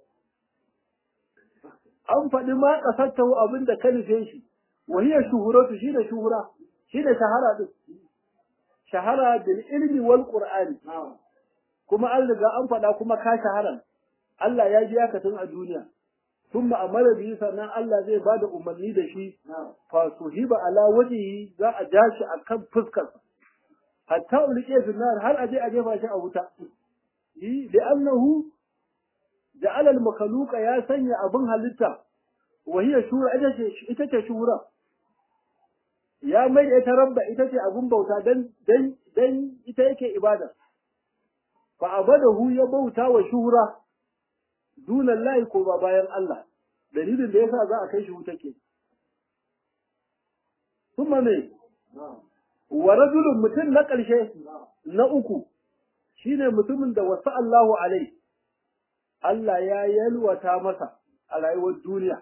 an faɗi ma ƙasartahu abin da ka nufe shi wahiyar shuhuratu shi da shuhura shi da shahara ɗin shahara bil ilmi wal qur'ani kuma an riga an faɗa kuma ka shahara Allah ya biya ka tun a duniya thumma amara bihi sannan Allah zai bada umarni da shi fa suhiba ala wajhihi za a ja shi akan fuskar hatta ulqiya fi nar har aje a jefa shi a wuta li'annahu ja'al al-makhluqa ya sanya abin halitta wa hiya shura ita ce shura ya mai ita rabba ita ce abin bauta dan ita yake ibada fa abadahu ya bauta wa shura dunallahi ko ba bayan Allah dalilin da yasa za a kai shi wuta ke kuma ne wa rajulun mutum na ƙarshe na uku shine mutumin da wasa Allahu alai Allah ya yalwata masa a rayuwar duniya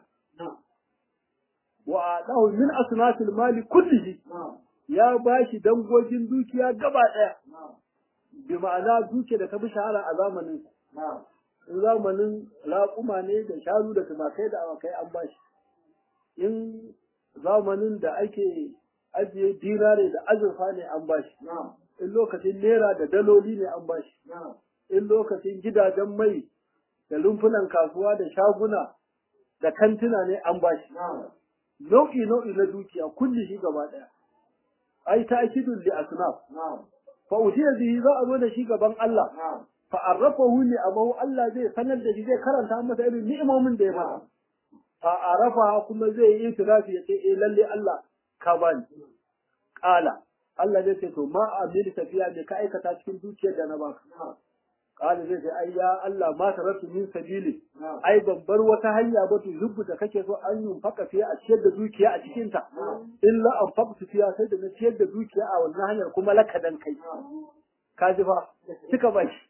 wa adahu min asnatil mali kullihi ya bashi dangogin dukiya gaba daya bi ma'ana duke da ta bi shahara a zamanin in zamanin raƙuma ne da shanu da tumakai da awakai an bashi in zamanin da ake ajiye dinare da azurfa ne an bashi in lokacin naira da daloli ne an bashi in lokacin gidajen mai da rumfunan kasuwa da shaguna da kantuna ne an bashi nau'i na dukiya kulli shi gaba daya ai ta'kidul li asnaf fa utiya bihi za a zo da shi gaban Allah fa arrafahu li abahu Allah zai sanar da shi zai karanta masa irin ni'imomin da ya masa fa arafa kuma zai yi itirafi ya ce lalle Allah ka bani qala Allah zai ce to ma amil tafiya ne ka aikata cikin dukiyar da na baka qala zai ce ai ya Allah ma taratu min sabili ai babbar wata hanya ba to rubuta kake so an yi faka fiye a ciyar da dukiya a cikin ta illa an faqtu fiya sai da na ciyar da dukiya a wannan hanyar kuma laka dan kai ka ji fa kika bashi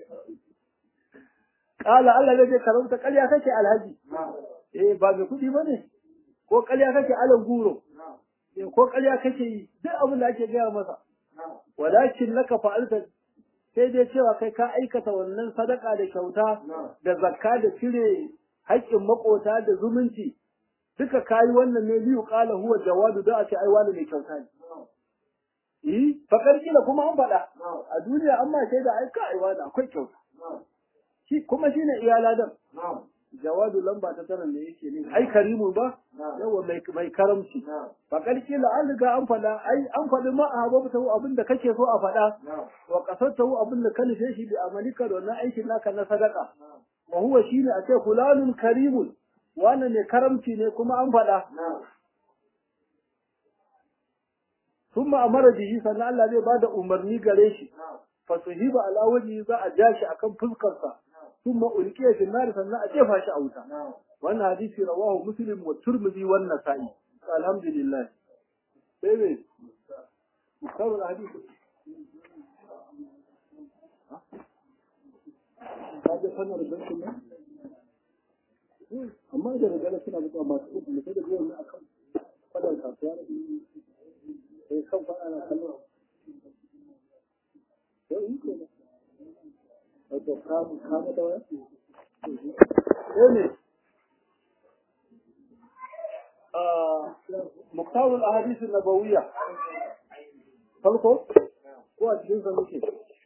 qala Allah zai ce karanta ƙarya kake alhaji ba mai kuɗi bane ko ƙarya kake alan guro ko ƙarya kake yi duk abin da ake gaya masa walakin laka fa'alta sai dai cewa kai ka aikata wannan sadaka da kyauta da zakka da cire haƙƙin makota da zumunci duka kayi wannan ne biyu qala huwa jawadu da a ce ai wani mai kyauta ne fakar kila kuma an faɗa a duniya amma sai da ai ka ai wani akwai kyauta shi kuma shine iyaladan jawadu lamba ta tara ne yake ne ai karimu ba yawa mai karamci fakar kila an riga an faɗa ai an faɗi ma ahabbtu abin da kake so a faɗa wa qasatu abin da ka nufe shi bi amalika da wannan aikin naka na sadaka wa huwa shine a ce fulanun karimun wannan ne karamci ne kuma an faɗa thumma amara bihi sannan Allah zai bada umarni gare shi fa suhiba ala wajhi za a jashi akan fuskar sa ثم ألقي في النار فلنا أجفها شعوتا وأن حديث رواه مسلم والترمذي والنسائي الحمد لله بيبي مختار الحديث هذا فن رجال كله أما إذا رجال سنة بتوع مسؤول مثل اليوم ما أكل فلا الكافيار كم فأنا كله wato kama da wani ne muktarul ahadith an-nabawiyya farko ko a cikin sa muke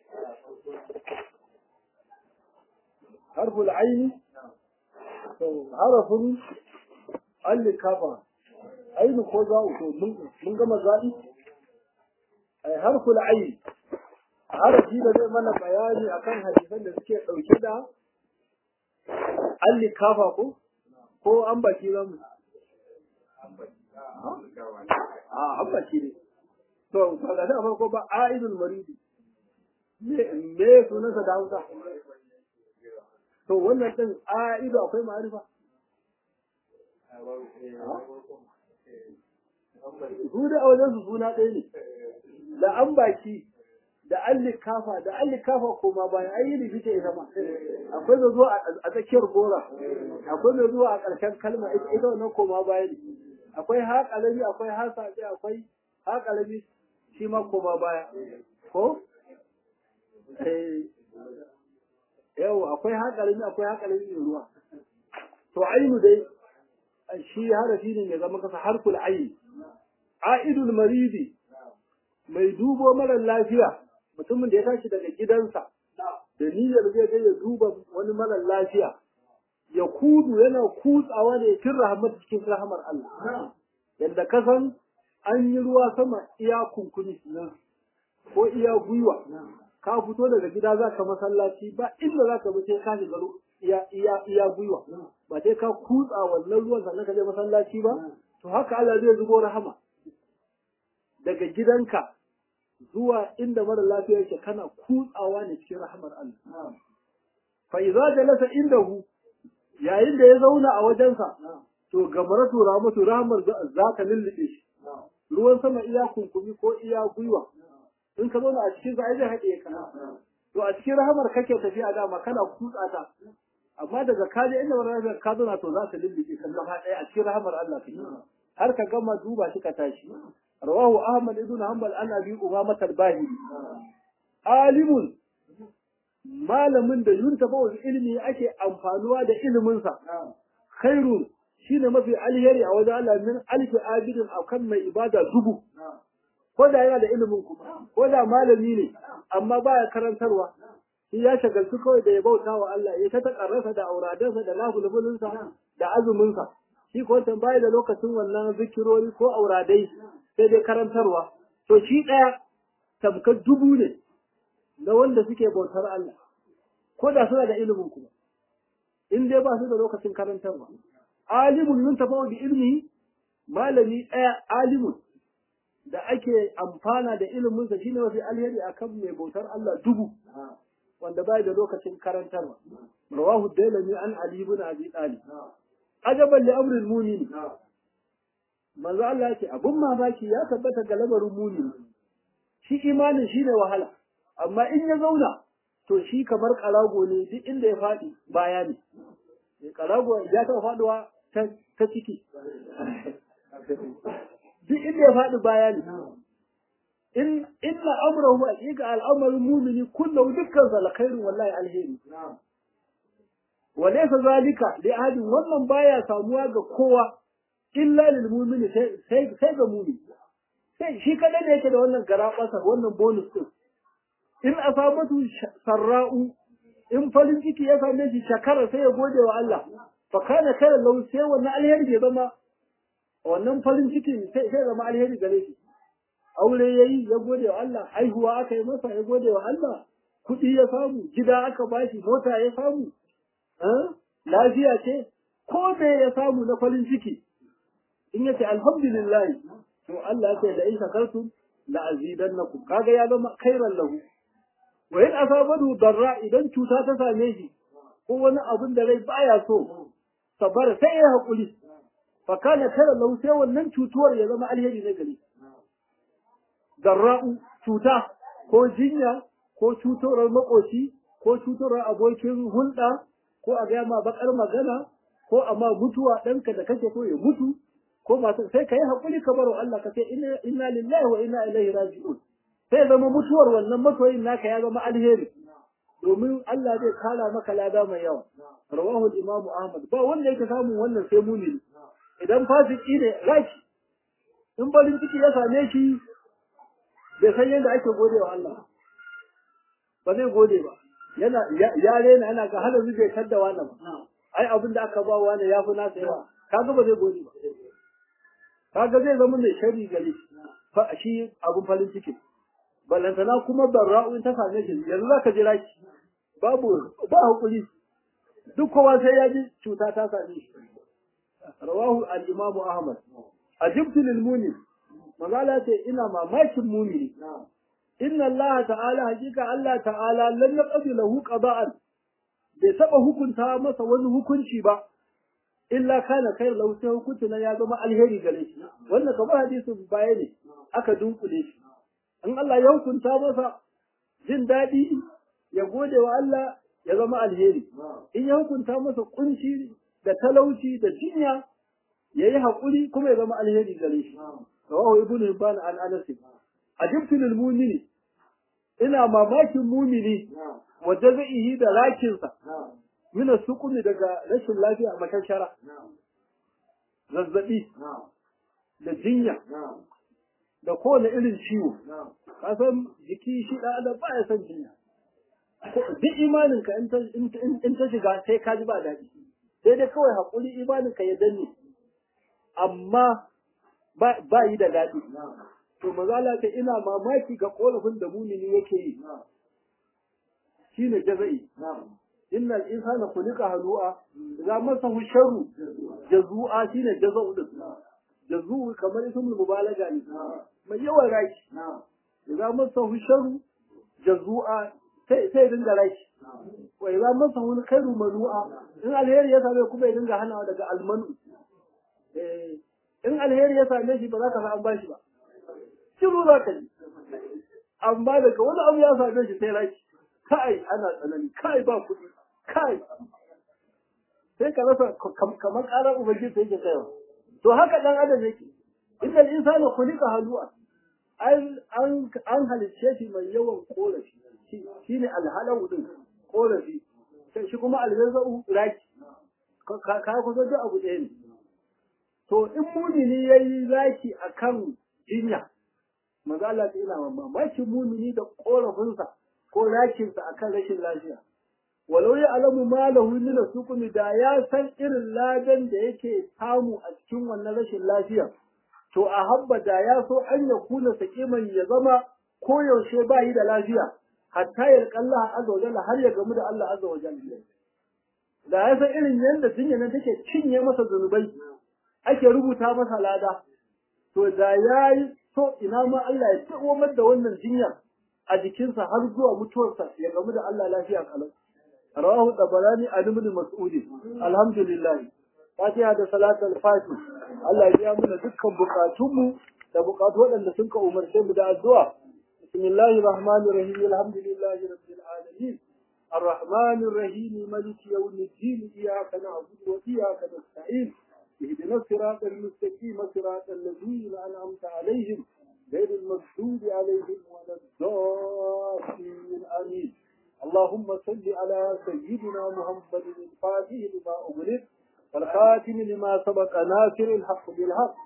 harful ayn to harfun al-kafa ayn ko za to mun gama zabi ai harful ayn harafi da zai mana bayani akan hadisan da suke dauke da al-kafa ko an baki zamu an baki ne to kaga da farko ba aidul maridi me sunansa da Hausa to wannan din aidu akwai ma'arifa su da wajen su suna ɗaya ne da an baki da allikafa koma bayan ayi rubuce ita ma akwai mai zuwa a tsakiyar gora akwai mai zuwa a ƙarshen kalma ita wannan koma bayan ne akwai haƙalabi akwai hasabi akwai haƙalabi shi ma koma baya ko yau akwai haƙalabi mai ruwa to ainu dai shi harafi ne ya zama kasa harkul ayin aidul maridi mai dubo mara lafiya mutumin da ya tashi daga gidansa da niyyar zai ga ya duba wani mara lafiya ya kudu yana kutsawa ne cikin rahmat cikin rahmar Allah yadda ka san an yi ruwa sama iya kunkuni ko iya gwiwa ka fito daga gida za ka masallaci ba inda za ka bi sai ka shiga iya gwiwa ba sai ka kutsa wannan ruwan sannan ka je masallaci ba to haka Allah zai zubo rahama daga gidanka zuwa inda mara lafiya yake kana kutsawa ne cikin rahmar Allah fa idza jalasa indahu yayin da ya zauna a wajensa to gamaratu rahmatu rahmar za ta lullube shi ruwan sama iya kunkumi ko iya gwiwa in ka zauna a cikin zai zai haɗe ka to a cikin rahmar kake tafiya dama kana kutsa ta amma daga kaje inda mara lafiya ka zauna to za ta lullube ka gaba ɗaya a cikin rahmar Allah kake har ka gama duba shi ka tashi رواه أحمد بن حنبل عن أبي أمامة الباهلي alimun malamin da yuntafa wa ilimi ake amfanuwa da iliminsa khairun shine mafi alheri a wajen Allah min alfi abidin akan mai ibada dubu ko da yana da ilimin kuma ko da malami ne amma baya karantarwa shi ya shagaltu kawai da ya bauta wa Allah ya ta karrasa da auradansa da nafulfulinsa da azuminsa shi ko bai da lokacin wannan zikirori ko auradai sai dai karantarwa to shi daya tamkar dubu ne na wanda suke bautar Allah ko da suna da ilimin kuma in dai ba su da lokacin karantarwa alimun yuntafa bi ilmi malami daya alimun da ake amfana da ilimin sa shine mafi alheri akan mai bautar Allah dubu wanda bai da lokacin karantarwa rawahu dailami an ali ibn abi talib ajaban li amri al-mu'min manzo Allah yake abun mamaki ya tabbata ga lamarin mu'min shi imanin shine wahala amma in ya zauna to shi kamar karago ne duk inda ya fadi baya ne karago ya ta faduwa ta ciki duk inda ya fadi baya ne in inna amrahu aqiqa al-amru mu'mini kullu dukkan sa alkhairu wallahi alheri wa laysa zalika li ahadin wannan baya samuwa ga kowa illa lil mu'mini sai ga mu'mini sai shi kada ne yake da wannan garabasar wannan bonus din in asabatu sarra'u in farin ciki ya same shi shakara sai ya gode wa Allah fa kana kare lau sai wannan alheri ya zama wannan farin ciki sai zama alheri gare shi aure yayi ya gode wa Allah haihuwa aka yi masa ya gode wa Allah kudi ya samu gida aka bashi mota ya samu lafiya ce ko da ya samu na farin ciki in yace alhamdulillah to Allah ya ce da in shakartum la azidannakum kaga ya zama khairan lahu wa in asabatu darra idan cuta ta same shi ko wani abin da rai baya so sabara sai ya hakuri fa kana khairan lahu sai wannan cutuwar ya zama alheri ne gare darra'u cuta ko jinya ko cutuwar makoci ko cutuwar abokin hulɗa ko a ga ma bakar magana ko amma mutuwa ɗanka da kake so ya mutu ko masu sai ka yi haƙuri ka baro Allah ka ce inna lillahi wa inna ilaihi raji'un sai zama mutuwar wannan masoyin naka ya zama alheri domin Allah zai kala maka lada mai yawa rawahu al-imam Ahmad ba wanda yake samun wannan sai mumini idan fasiki ne raki in barin ciki ya same shi bai san yadda ake gode wa Allah ba zai gode ba yana ya rena yana ga halin zai kadda wannan ai abin da aka ba wani yafi nasa yawa kaga ba zai gode ba kaga zai zama mai shari gare fa shi abun farin ciki balantana kuma barra'u in ta same shi yanzu zaka jira shi babu ba hakuri duk kowa sai ya ji cuta ta same shi rawahu al-imam Ahmad ajibtu lil mu'min magala ce ina mamakin mu'mini inna Allah ta'ala hakika Allah ta'ala lam yaqdi lahu qada'an bai taba hukunta masa wani hukunci ba illa kana kai lahu sai hukunci na ya zama alheri gare shi wannan kamar hadisin baya ne aka dunkule shi in Allah ya hukunta masa jin dadi ya gode wa Allah ya zama alheri in ya hukunta masa kunci da talauci da jinya yayi hakuri kuma ya zama alheri gare shi rawahu ibnu hibban an anas ajibtu lil mu'mini ina mamakin mu'mini wa jazaihi da lakinsa min sukuni daga rashin lafiya a makashara zazzabi da jinya da kowane irin ciwo ka san jiki shi da baya son jinya duk imaninka in ta shiga sai ka ji ba daɗi sai dai kawai haƙuri imaninka ya danne amma ba yi da daɗi to mazala ta ina mamaki ga ƙorafin da mumini yake yi shine jaza'i innal insana khuliqa halu'a idza masahu sharru jazu'a shine jaza'u din jazu'u kamar ismul mubalaga ne mai yawan raki idza masahu sharru jazu'a sai dinga raki wa idza masahu khairu manu'a in alheri ya same kuma ya dinga hanawa daga almanu in alheri ya same shi ba za ka san an bashi ba shiru za ka yi amma daga wani abu ya same shi sai raki kai ana tsanani kai ba kuɗi kai sai ka rasa kamar ƙarar ubangiji sai ke kaiwa to haka dan adam yake inda insani khuliqa halu'a an halicce shi mai yawan korafi shine alhalau din korafi shi kuma aljazu raki ka kusa duk abu ɗaya ne to in mumini yayi raki akan jinya manzo Allah ta ina mamaki mumini da korafinsa ko rakinsa akan rashin lafiya walau ya alamu malahu min sukumi da ya san irin ladan da yake samu a cikin wannan rashin lafiya to a habba da ya so an ya kuna sakiman ya zama koyaushe ba yi da lafiya hatta ya Allah azza wa jalla har ya gamu da Allah azza wa jalla da ya san irin yanda jinya nan take cinye masa zunubai ake rubuta masa lada to da yayi so ina ma Allah ya tsawomar da wannan jinyar a jikinsa har zuwa mutuwarsa ya gamu da Allah lafiya kalau rawahu tabarani an ibn mas'ud alhamdulillah fatiha da salatul fatih Allah ya biya mana dukkan bukatunmu da bukatu waɗanda sun ka umarce mu da addu'a bismillahir rahmanir rahim alhamdulillahi rabbil alamin arrahmanir rahim maliki yawmiddin iyyaka na'budu wa iyyaka nasta'in اهدنا الصراط المستقيم صراط الذين أنعمت عليهم غير المغضوب عليهم ولا الضالين آمين اللهم صل على سيدنا محمد الفاتح لما أغلق والخاتم لما سبق ناصر الحق بالحق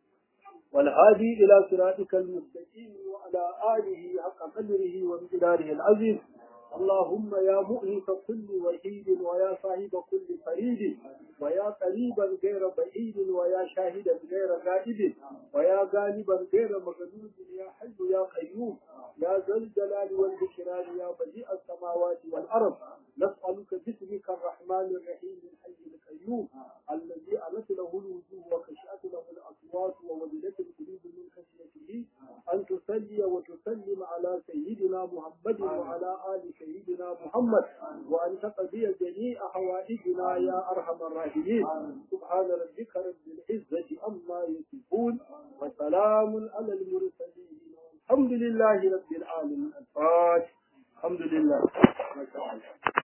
والهادي إلى صراطك المستقيم وعلى آله حق قدره وامتداره العظيم اللهم يا مؤنس كل وحيد ويا صاحب كل فريد ويا قريبا غير بعيد ويا شاهدا غير غائب ويا غالبا غير مغلوب يا حي يا قيوم يا ذا الجلال والإكرام يا بديع السماوات والأرض نسألك باسمك الرحمن الرحيم الحي القيوم الذي ألت له الوجوه وخشعت له الأصوات ووجلت القلوب من خشيته أن تصلي وتسلم على سيدنا محمد وعلى آل سيدنا محمد وأن تقضي جميع حوائجنا يا أرحم الراحمين سبحان ربك رب العزة عما يصفون وسلام على المرسلين الحمد لله رب العالمين الفاتح الحمد لله ما شاء الله